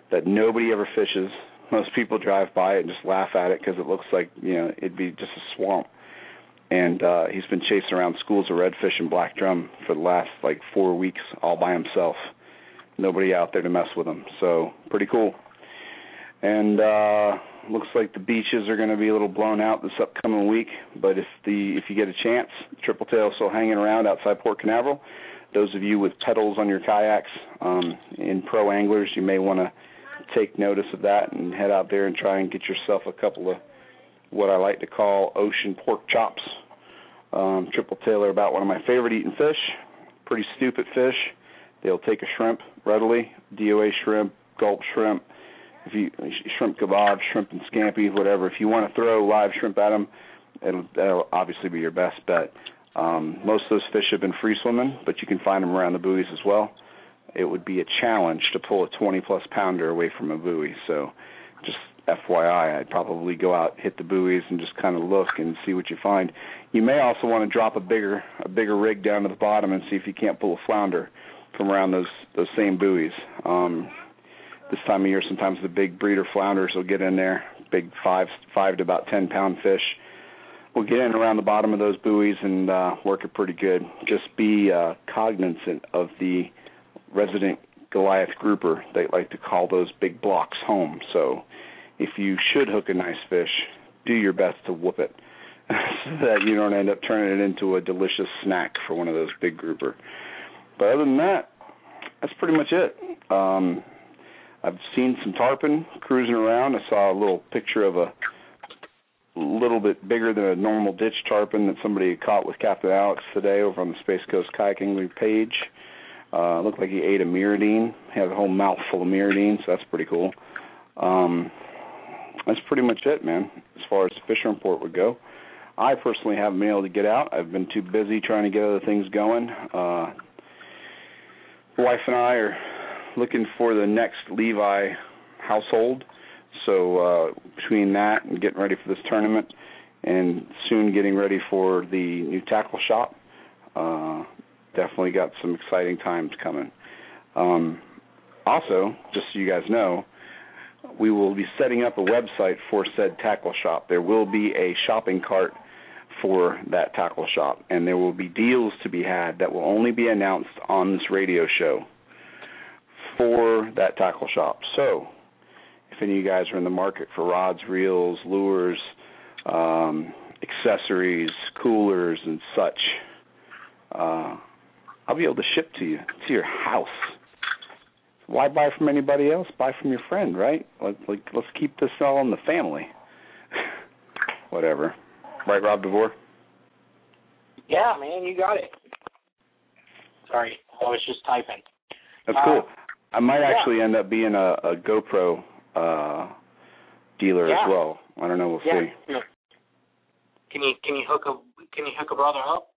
[SPEAKER 6] that nobody ever fishes. Most people drive by it and just laugh at it because it looks like, it'd be just a swamp. And he's been chasing around schools of redfish and black drum for the last, 4 weeks all by himself. Nobody out there to mess with him. So, pretty cool. And looks like the beaches are going to be a little blown out this upcoming week. But if you get a chance, Triple Tail still hanging around outside Port Canaveral. Those of you with pedals on your kayaks, in pro anglers, you may want to take notice of that and head out there and try and get yourself a couple of what I like to call ocean pork chops. Triple Tail are about one of my favorite eating fish. Pretty stupid fish. They'll take a shrimp readily, DOA shrimp, gulp shrimp, shrimp kebab, shrimp and scampi, whatever. If you want to throw live shrimp at them, that'll obviously be your best bet. Most of those fish have been free swimming, but you can find them around the buoys as well. It would be a challenge to pull a 20-plus pounder away from a buoy. So just FYI, I'd probably go out, hit the buoys, and just kind of look and see what you find. You may also want to drop a bigger rig down to the bottom and see if you can't pull a flounder from around those same buoys. This time of year, sometimes the big breeder flounders will get in there, big 5 to about 10-pound fish. We'll get in around the bottom of those buoys and work it pretty good. Just be cognizant of the resident Goliath grouper. They like to call those big blocks home. So if you should hook a nice fish, do your best to whoop it so that you don't end up turning it into a delicious snack for one of those big grouper. But other than that, that's pretty much it. I've seen some tarpon cruising around. I saw a little picture of a little bit bigger than a normal ditch tarpon that somebody caught with Captain Alex today over on the Space Coast Kayaking page. Looked like he ate a miridine. He had a whole mouth full of miridine, so that's pretty cool. That's pretty much it, man, as far as the fishing report would go. I personally haven't been able to get out. I've been too busy trying to get other things going. The wife and I are looking for the next Levi household. So between that and getting ready for this tournament and soon getting ready for the new tackle shop, definitely got some exciting times coming. Also, just so you guys know, we will be setting up a website for said tackle shop. There will be a shopping cart for that tackle shop, and there will be deals to be had that will only be announced on this radio show for that tackle shop. So if any of you guys are in the market for rods, reels, lures, accessories, coolers, and such, I'll be able to ship to you, to your house. Why buy from anybody else? Buy from your friend, right? Let's keep this all in the family. Whatever. Right, Rob DeVore?
[SPEAKER 7] Yeah, man, you got it. Sorry, I was just typing.
[SPEAKER 6] That's cool. I might actually end up being a GoPro dealer as well. I don't know. We'll see.
[SPEAKER 7] Yeah. Can you hook a brother up?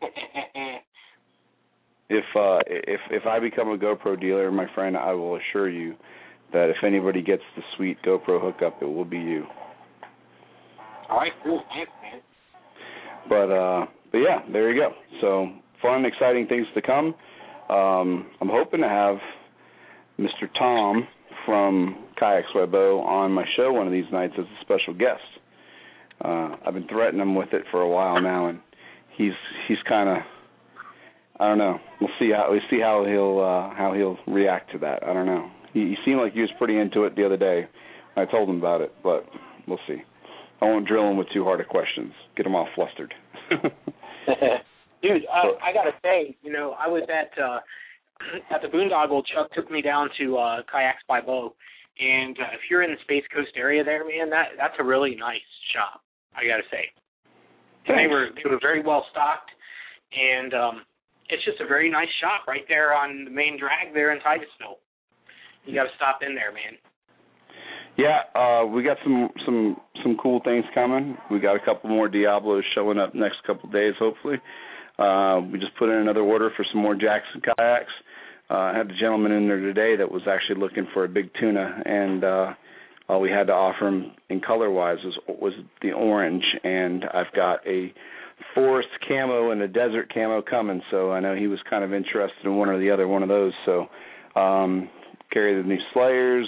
[SPEAKER 6] If I become a GoPro dealer, my friend, I will assure you that if anybody gets the sweet GoPro hookup, it will be you.
[SPEAKER 7] All right, cool. Thanks, man.
[SPEAKER 6] But yeah, there you go. So fun, exciting things to come. I'm hoping to have Mr. Tom from Kayaks Webo on my show one of these nights as a special guest. I've been threatening him with it for a while now, and he's kind of, I don't know. We'll see how he'll react to that. I don't know. He seemed like he was pretty into it the other day. I told him about it, but we'll see. I won't drill him with too hard of questions. Get him all flustered.
[SPEAKER 7] Dude, I gotta say, I was at the Boondoggle. Chuck took me down to Kayaks by Bo, and if you're in the Space Coast area there, man, that's a really nice shop. I gotta say, and they were very well stocked, and it's just a very nice shop right there on the main drag there in Titusville. You got to stop in there, man.
[SPEAKER 6] Yeah, we got some cool things coming. We got a couple more Diablos showing up next couple of days, hopefully. We just put in another order for some more Jackson kayaks. I had a gentleman in there today that was actually looking for a big tuna, and all we had to offer him in color-wise was the orange, and I've got a forest camo and a desert camo coming, so I know he was kind of interested in one or the other one of those. So carry the new Slayers,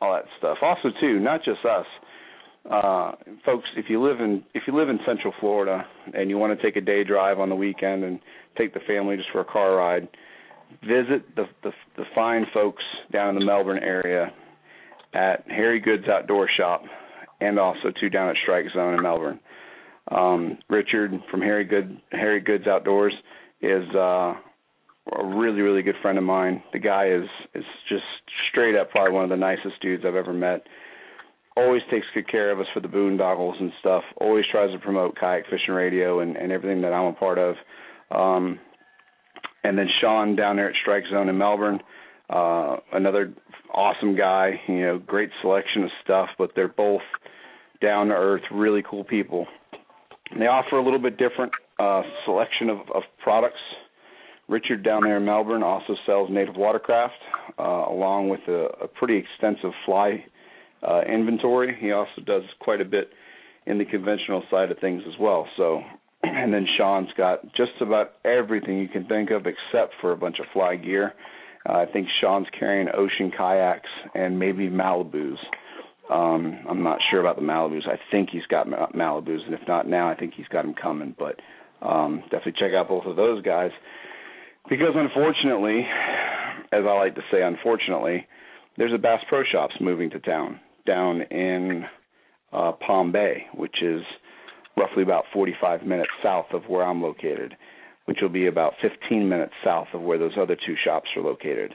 [SPEAKER 6] all that stuff. Also, too, not just us. Folks, if you live in Central Florida and you want to take a day drive on the weekend and take the family just for a car ride, visit the fine folks down in the Melbourne area at Harry Goods Outdoor Shop, and also too down at Strike Zone in Melbourne. Richard from Harry Goods Outdoors is a really, really good friend of mine. The guy is just straight up probably one of the nicest dudes I've ever met. Always takes good care of us for the boondoggles and stuff. Always tries to promote Kayak Fishing Radio and everything that I'm a part of. And then Sean down there at Strike Zone in Melbourne, another awesome guy. Great selection of stuff, but they're both down to earth, really cool people. And they offer a little bit different selection of products. Richard down there in Melbourne also sells native watercraft, along with a pretty extensive fly inventory. He also does quite a bit in the conventional side of things as well. So, and then Sean's got just about everything you can think of except for a bunch of fly gear. I think Sean's carrying ocean kayaks and maybe Malibus. I'm not sure about the Malibus. I think he's got Malibus, and if not now, I think he's got them coming. But definitely check out both of those guys, because unfortunately, as I like to say, unfortunately, there's a Bass Pro Shops moving to town down in Palm Bay, which is roughly about 45 minutes south of where I'm located, which will be about 15 minutes south of where those other two shops are located.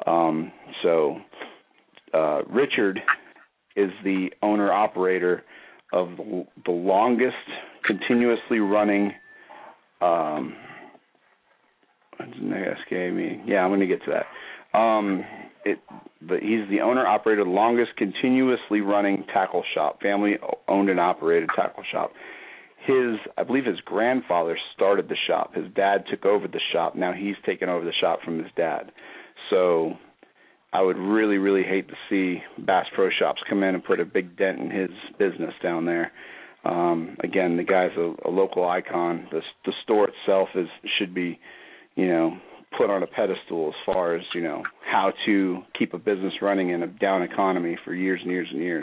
[SPEAKER 6] Richard is the owner-operator of the longest continuously running Yeah, I'm going to get to that. He's the owner-operator of the longest continuously running tackle shop, family-owned and operated tackle shop. I believe his grandfather started the shop. His dad took over the shop. Now he's taken over the shop from his dad. So I would really, really hate to see Bass Pro Shops come in and put a big dent in his business down there. Again, the guy's a local icon. The store itself should be, put on a pedestal as far as, how to keep a business running in a down economy for years and years and years.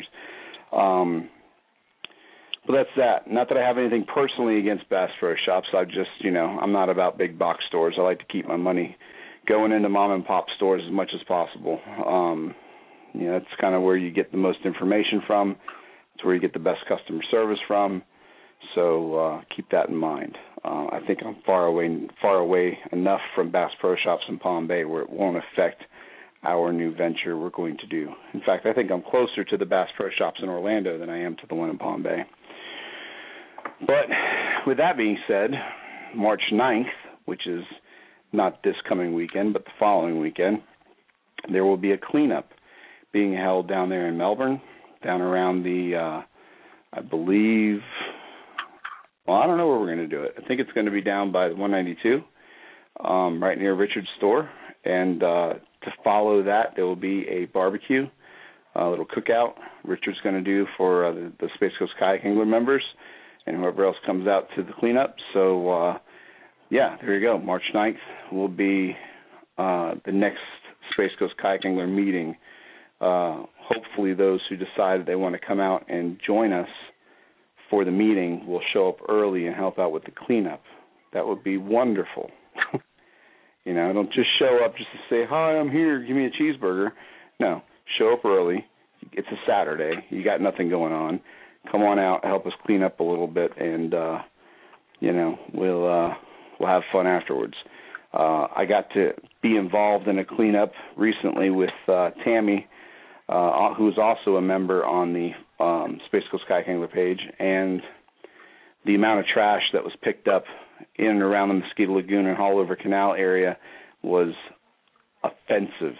[SPEAKER 6] But that's that. Not that I have anything personally against Bass Pro Shops. I just, I'm not about big box stores. I like to keep my money going into mom and pop stores as much as possible. That's kind of where you get the most information from. It's where you get the best customer service from. So keep that in mind. I think I'm far away enough from Bass Pro Shops in Palm Bay where it won't affect our new venture we're going to do. In fact, I think I'm closer to the Bass Pro Shops in Orlando than I am to the one in Palm Bay. But with that being said, March 9th, which is not this coming weekend, but the following weekend, there will be a cleanup being held down there in Melbourne, down around the, I believe, well, I don't know where we're going to do it. I think it's going to be down by the 192, right near Richard's store. And to follow that, there will be a barbecue, a little cookout Richard's going to do for the Space Coast Kayak Angler members and whoever else comes out to the cleanup. So, there you go. March 9th will be the next Space Coast Kayak Angler meeting. Hopefully those who decide they want to come out and join us for the meeting will show up early and help out with the cleanup. That would be wonderful. Don't just show up just to say, hi, I'm here, give me a cheeseburger. No, show up early. It's a Saturday. You got nothing going on. Come on out, help us clean up a little bit, and, we'll have fun afterwards. I got to be involved in a cleanup recently with Tammy, who's also a member on the Space Coast Kayak Angler page, and the amount of trash that was picked up in and around the Mosquito Lagoon and Haulover Canal area was offensive.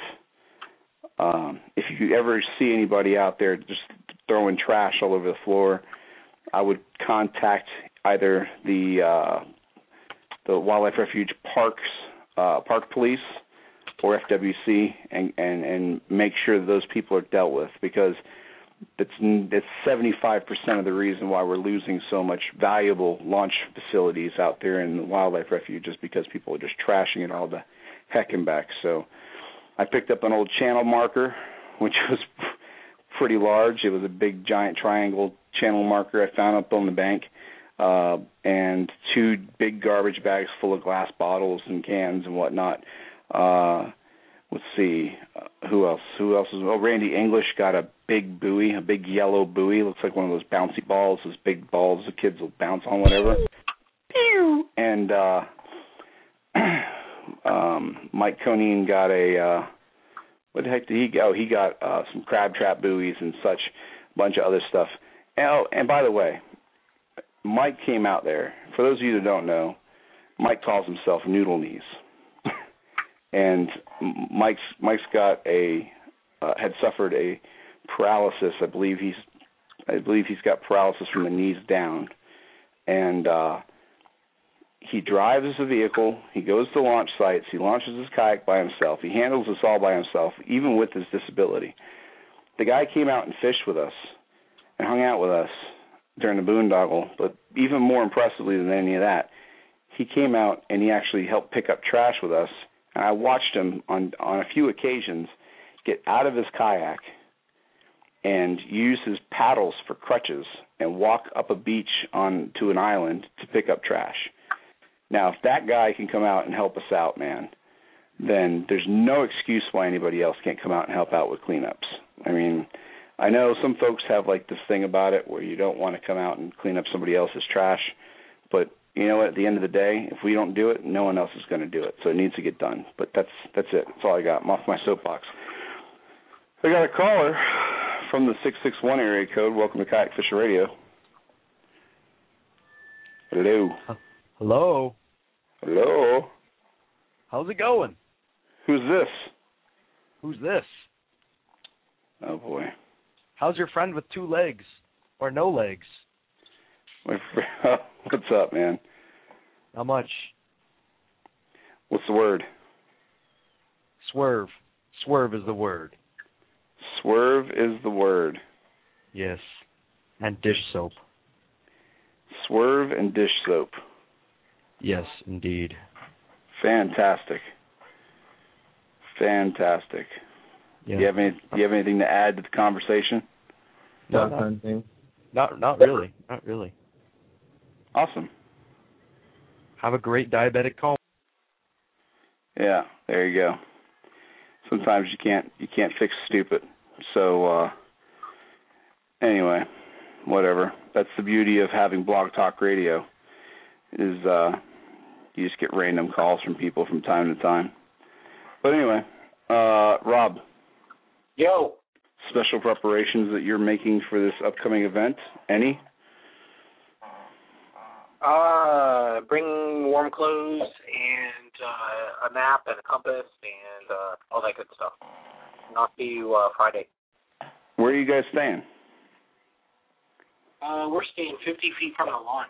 [SPEAKER 6] If you ever see anybody out there just throwing trash all over the floor, I would contact either the Wildlife Refuge Park Police or FWC and make sure that those people are dealt with, because it's 75% of the reason why we're losing so much valuable launch facilities out there in the Wildlife Refuge, just because people are just trashing it all the heck and back. So I picked up an old channel marker, which was pretty large. It was a big, giant triangle channel marker I found up on the bank, and 2 big garbage bags full of glass bottles and cans and whatnot. Let's see, who else? Randy English got a big buoy, a big yellow buoy. Looks like one of those bouncy balls, those big balls the kids will bounce on, whatever. And Mike Conine got a, what the heck did he get? Oh, he got some crab trap buoys and such, a bunch of other stuff. And by the way, Mike came out there. For those of you that don't know, Mike calls himself Noodle Knees. And Mike's got had suffered a paralysis. I believe he's got paralysis from the knees down. And he drives the vehicle. He goes to launch sites. He launches his kayak by himself. He handles this all by himself, even with his disability. The guy came out and fished with us and hung out with us during the boondoggle. But even more impressively than any of that, he came out and he actually helped pick up trash with us. And I watched him on a few occasions get out of his kayak and use his paddles for crutches and walk up a beach to an island to pick up trash. Now, if that guy can come out and help us out, man, then there's no excuse why anybody else can't come out and help out with cleanups. I mean, I know some folks have like this thing about it where you don't want to come out and clean up somebody else's trash, but you know what? At the end of the day, if we don't do it, no one else is going to do it. So it needs to get done. But that's it. That's all I got. I'm off my soapbox. I got a caller from the 661 area code. Welcome to Kayak Fishing Radio. Hello.
[SPEAKER 1] Hello.
[SPEAKER 6] Hello.
[SPEAKER 1] How's it going?
[SPEAKER 6] Who's this?
[SPEAKER 1] Who's this?
[SPEAKER 6] Oh, boy.
[SPEAKER 1] How's your friend with 2 legs? Or no legs?
[SPEAKER 6] What's up, man?
[SPEAKER 1] Not much.
[SPEAKER 6] What's the word?
[SPEAKER 1] Swerve. Swerve is the word.
[SPEAKER 6] Swerve is the word.
[SPEAKER 1] Yes. And dish soap.
[SPEAKER 6] Swerve and dish soap.
[SPEAKER 1] Yes, indeed.
[SPEAKER 6] Fantastic. Fantastic.
[SPEAKER 1] Yeah.
[SPEAKER 6] Do you have anything to add to the conversation?
[SPEAKER 1] No, not really. Not really.
[SPEAKER 6] Awesome.
[SPEAKER 1] Have a great diabetic coma.
[SPEAKER 6] Yeah, there you go. Sometimes you can't fix stupid. So anyway, whatever. That's the beauty of having Blog Talk Radio is you just get random calls from people from time to time. But anyway, Rob.
[SPEAKER 7] Yo.
[SPEAKER 6] Special preparations that you're making for this upcoming event? Any?
[SPEAKER 7] Bring warm clothes and a map and a compass and all that good stuff. And I'll see you Friday.
[SPEAKER 6] Where are you guys staying?
[SPEAKER 7] We're staying 50 feet from the launch.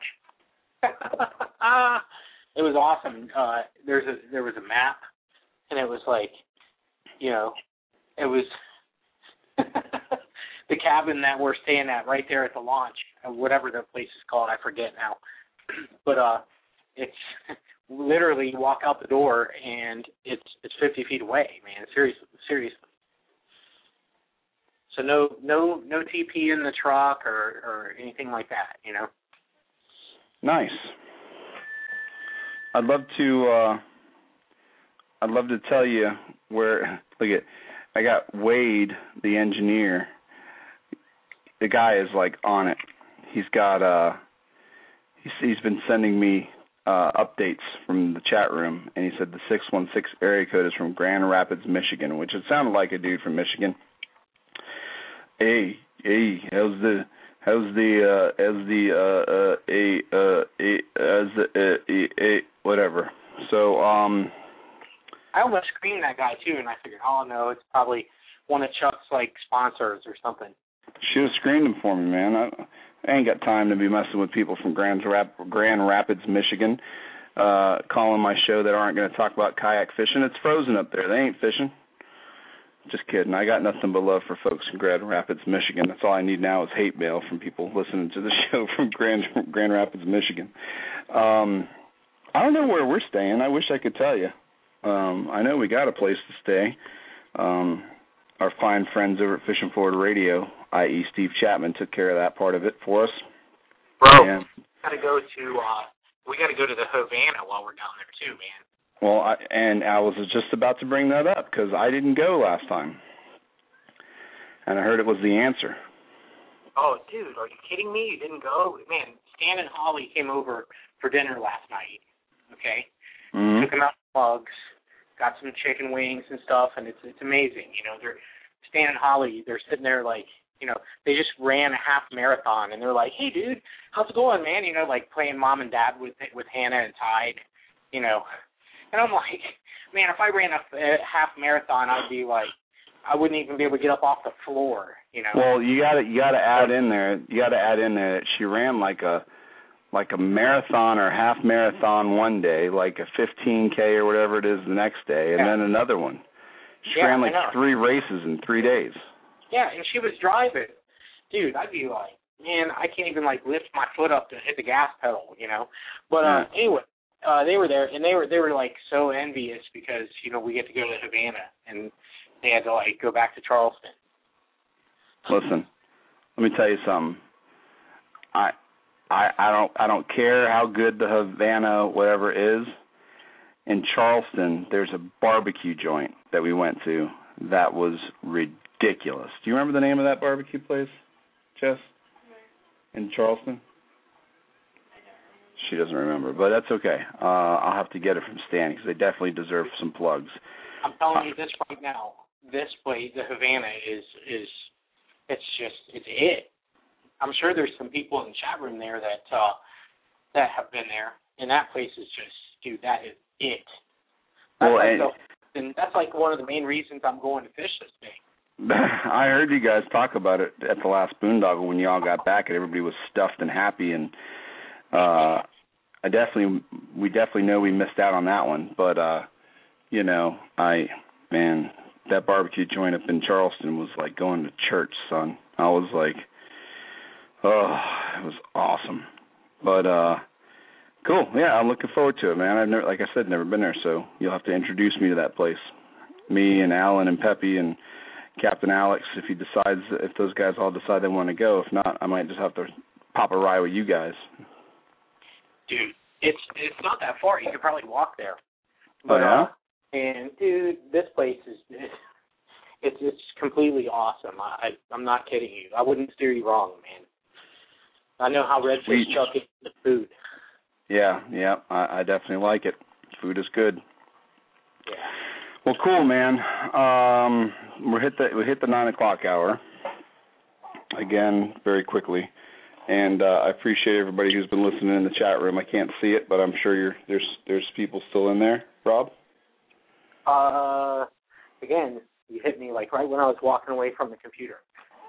[SPEAKER 7] It was awesome. There was a map, and it was like, you know, it was the cabin that we're staying at right there at the launch, whatever the place is called, I forget now. But it's literally you walk out the door and it's 50 feet away, man. Seriously. So no TP in the truck or anything like that, you know.
[SPEAKER 6] Nice. I'd love to tell you where. I got Wade, the engineer. The guy is like on it. He's got he's been sending me updates from the chat room, and he said the 616 area code is from Grand Rapids, Michigan, which it sounded like a dude from Michigan. Hey, how's the whatever. So
[SPEAKER 7] I almost screened that guy too, and I figured, oh no, it's probably one of Chuck's like sponsors or something.
[SPEAKER 6] Should have screened him for me, man. I ain't got time to be messing with people from Grand Rapids, Michigan, calling my show that aren't going to talk about kayak fishing. It's frozen up there. They ain't fishing. Just kidding. I got nothing but love for folks from Grand Rapids, Michigan. That's all I need now is hate mail from people listening to the show from Grand Rapids, Michigan. I don't know where we're staying. I wish I could tell you. I know we got a place to stay. our fine friends over at Fishing Florida Radio, i.e. Steve Chapman, took care of that part of it for us.
[SPEAKER 7] Bro,
[SPEAKER 6] And,
[SPEAKER 7] we got to go to the Havana while we're down there too, man.
[SPEAKER 6] well, I was just about to bring that up because I didn't go last time, and I heard it was the answer.
[SPEAKER 7] Oh, dude, are you kidding me? You didn't go? Man, Stan and Holly came over for dinner last night, okay?
[SPEAKER 6] Mm-hmm.
[SPEAKER 7] Took them out to Plugs, got some chicken wings and stuff, and it's amazing. You know, Stan and Holly, they're sitting there like, you know, they just ran a half marathon, and they're like, hey, dude, how's it going, man? You know, like playing mom and dad with Hannah and Tide, you know. And I'm like, man, if I ran a half marathon, I'd be like, I wouldn't even be able to get up off the floor, you know.
[SPEAKER 6] Well, you gotta add in there. You gotta add in there that she ran like a marathon or half marathon one day, like a 15K or whatever it is the next day, and then another one. She ran like 3 races in 3 days.
[SPEAKER 7] Yeah, and she was driving. Dude, I'd be like, man, I can't even like lift my foot up to hit the gas pedal, you know. But anyway, they were there, and they were like so envious because, you know, we get to go to Havana, and they had to like go back to Charleston.
[SPEAKER 6] Listen, let me tell you something. I don't care how good the Havana whatever is. In Charleston, there's a barbecue joint that we went to that was ridiculous. Do you remember the name of that barbecue place, Jess? In Charleston? She doesn't remember, but that's okay. I'll have to get it from Stan because they definitely deserve some plugs.
[SPEAKER 7] I'm telling you this right now. This place, the Havana, is it's it. I'm sure there's some people in the chat room there that have been there, and that place is just, dude, that is it. And that's like one of the main reasons I'm going to fish this thing.
[SPEAKER 6] I heard you guys talk about it at the last boondoggle when you all got back and everybody was stuffed and happy, and we definitely know we missed out on that one. But you know, that barbecue joint up in Charleston was like going to church, son. I was like, oh, it was awesome. But cool, yeah, I'm looking forward to it, man. I've never, like I said, never been there, so you'll have to introduce me to that place. Me and Alan and Peppy and Captain Alex, if those guys all decide they want to go. If not, I might just have to pop a ride with you guys.
[SPEAKER 7] Dude, it's not that far. You could probably walk there.
[SPEAKER 6] But,
[SPEAKER 7] and dude, this place it's completely awesome. I'm not kidding you. I wouldn't steer you wrong, man. I know how Redfish Chuck is the food.
[SPEAKER 6] Yeah, I definitely like it. Food is good.
[SPEAKER 7] Yeah.
[SPEAKER 6] Well, cool, man. We hit the 9 o'clock hour again very quickly, and I appreciate everybody who's been listening in the chat room. I can't see it, but I'm sure there's people still in there. Rob?
[SPEAKER 7] Again, you hit me like right when I was walking away from the computer.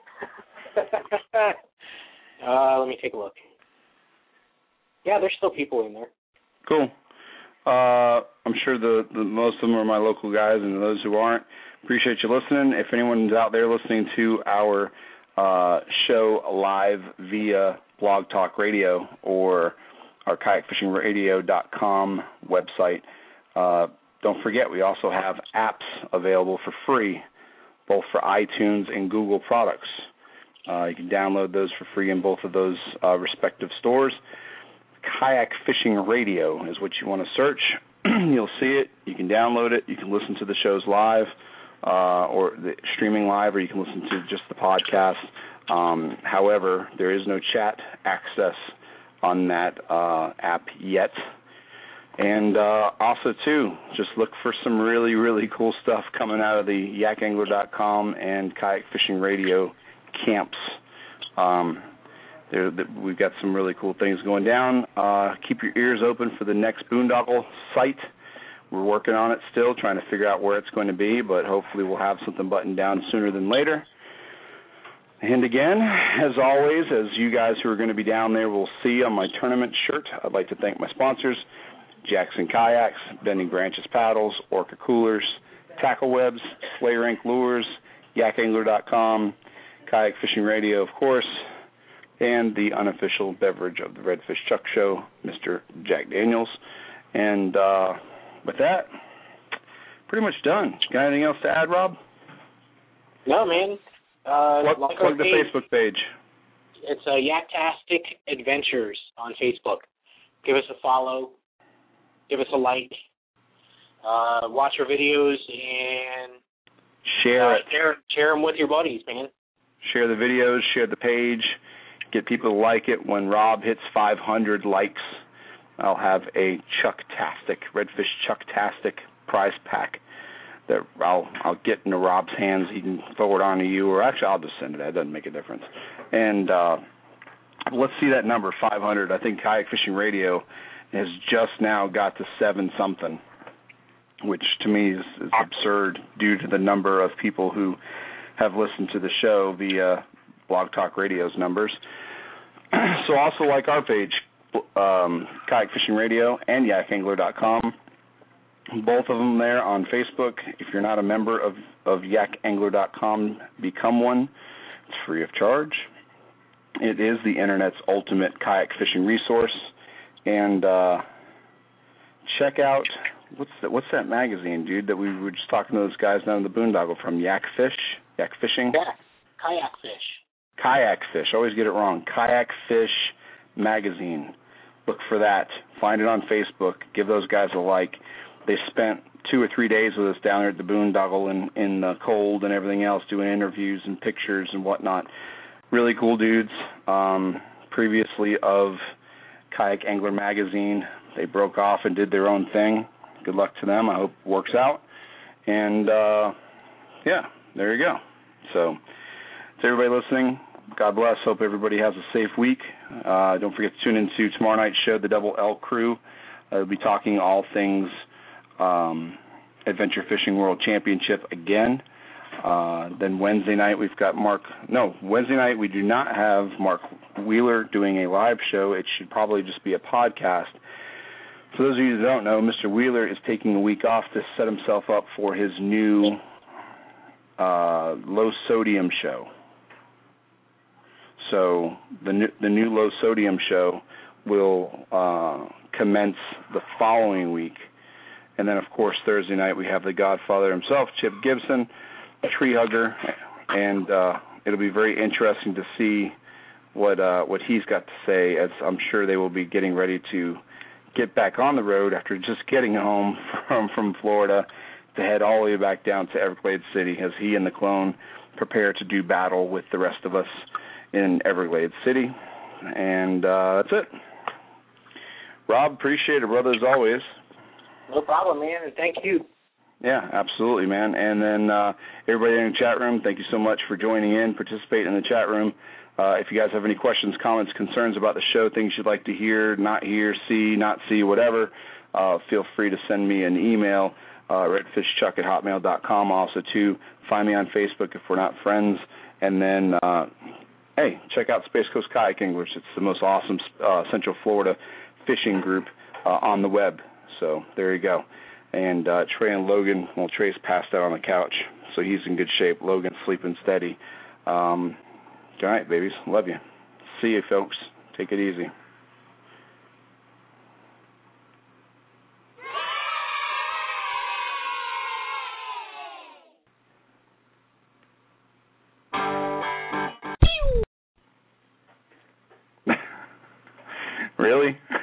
[SPEAKER 7] Let me take a look. Yeah, there's still people in there.
[SPEAKER 6] Cool. I'm sure the most of them are my local guys, and those who aren't, appreciate you listening. If anyone's out there listening to our show live via Blog Talk Radio or our kayakfishingradio.com website, don't forget we also have apps available for free, both for iTunes and Google products. You can download those for free in both of those respective stores. Kayak Fishing Radio is what you want to search. You'll see it. You can download it. You can listen to the shows live or the streaming live, or you can listen to just the podcast. However, there is no chat access on that app yet. And also, too, just look for some really, really cool stuff coming out of the yakangler.com and Kayak Fishing Radio camps. We've got some really cool things going down. Keep your ears open for the next boondoggle site. We're working on it still, trying to figure out where it's going to be, but hopefully we'll have something buttoned down sooner than later. And again, as always, as you guys who are going to be down there will see on my tournament shirt, I'd like to thank my sponsors, Jackson Kayaks, Bending Branches Paddles, Orca Coolers, Tackle Webs, Slayer Inc. Lures, yakangler.com, Kayak Fishing Radio, of course, and the unofficial beverage of the Redfish Chuck Show, Mr. Jack Daniels. And with that, pretty much done. Got anything else to add, Rob?
[SPEAKER 7] No, man.
[SPEAKER 6] Plug the Facebook page.
[SPEAKER 7] It's Yaktastic Adventures on Facebook. Give us a follow. Give us a like. Watch our videos and
[SPEAKER 6] share
[SPEAKER 7] them with your buddies, man.
[SPEAKER 6] Share the videos. Share the page. Get people to like it. When Rob hits 500 likes, I'll have a Chucktastic, Redfish Chucktastic prize pack that I'll get into Rob's hands. He can forward on to you, or actually I'll just send it. That doesn't make a difference. And let's see that number, 500. I think Kayak Fishing Radio has just now got to 7-something, which to me is absurd due to the number of people who have listened to the show via Blog Talk Radio's numbers. So also like our page, Kayak Fishing Radio and yakangler.com. Both of them there on Facebook. If you're not a member of yakangler.com, become one. It's free of charge. It is the Internet's ultimate kayak fishing resource. And check out, what's that magazine, dude, that we were just talking to those guys down in the boondoggle from? Yak Fishing?
[SPEAKER 7] Yeah, Kayak Fish.
[SPEAKER 6] Kayak Fish. I always get it wrong. Kayak Fish magazine. Look for that. Find it on Facebook. Give those guys a like. They spent 2 or 3 days with us down there at the boondoggle in the cold and everything else, doing interviews and pictures and whatnot. Really cool dudes. Previously of Kayak Angler magazine, they broke off and did their own thing. Good luck to them. I hope it works out. And yeah, there you go. So to everybody listening, God bless. Hope everybody has a safe week. Don't forget to tune into tomorrow night's show, the Double L Crew. I'll be talking all things Adventure Fishing World Championship again. Then Wednesday night we've got Wednesday night we do not have Mark Wheeler doing a live show. It should probably just be a podcast. For those of you that don't know, Mr. Wheeler is taking a week off to set himself up for his new low sodium show. So the new low sodium show will commence the following week. And then, of course, Thursday night we have the Godfather himself, Chip Gibson, a tree hugger, and it'll be very interesting to see what he's got to say, as I'm sure they will be getting ready to get back on the road after just getting home from Florida to head all the way back down to Everglades City as he and the clone prepare to do battle with the rest of us in Everglades City. And that's it. Rob, appreciate it, brother, as always.
[SPEAKER 7] No problem, man, and thank you.
[SPEAKER 6] Yeah, absolutely, man. And then everybody in the chat room, thank you so much for joining in, participating in the chat room. If you guys have any questions, comments, concerns about the show, things you'd like to hear, not hear, see, not see, whatever, feel free to send me an email, redfishchuck@hotmail.com. Also, too, find me on Facebook if we're not friends. And then, hey, check out Space Coast Kayak Anglers. It's the most awesome Central Florida fishing group on the web. So there you go. And Trey and Logan, well, Trey's passed out on the couch, so he's in good shape. Logan's sleeping steady. All right, babies. Love you. See you, folks. Take it easy. Really?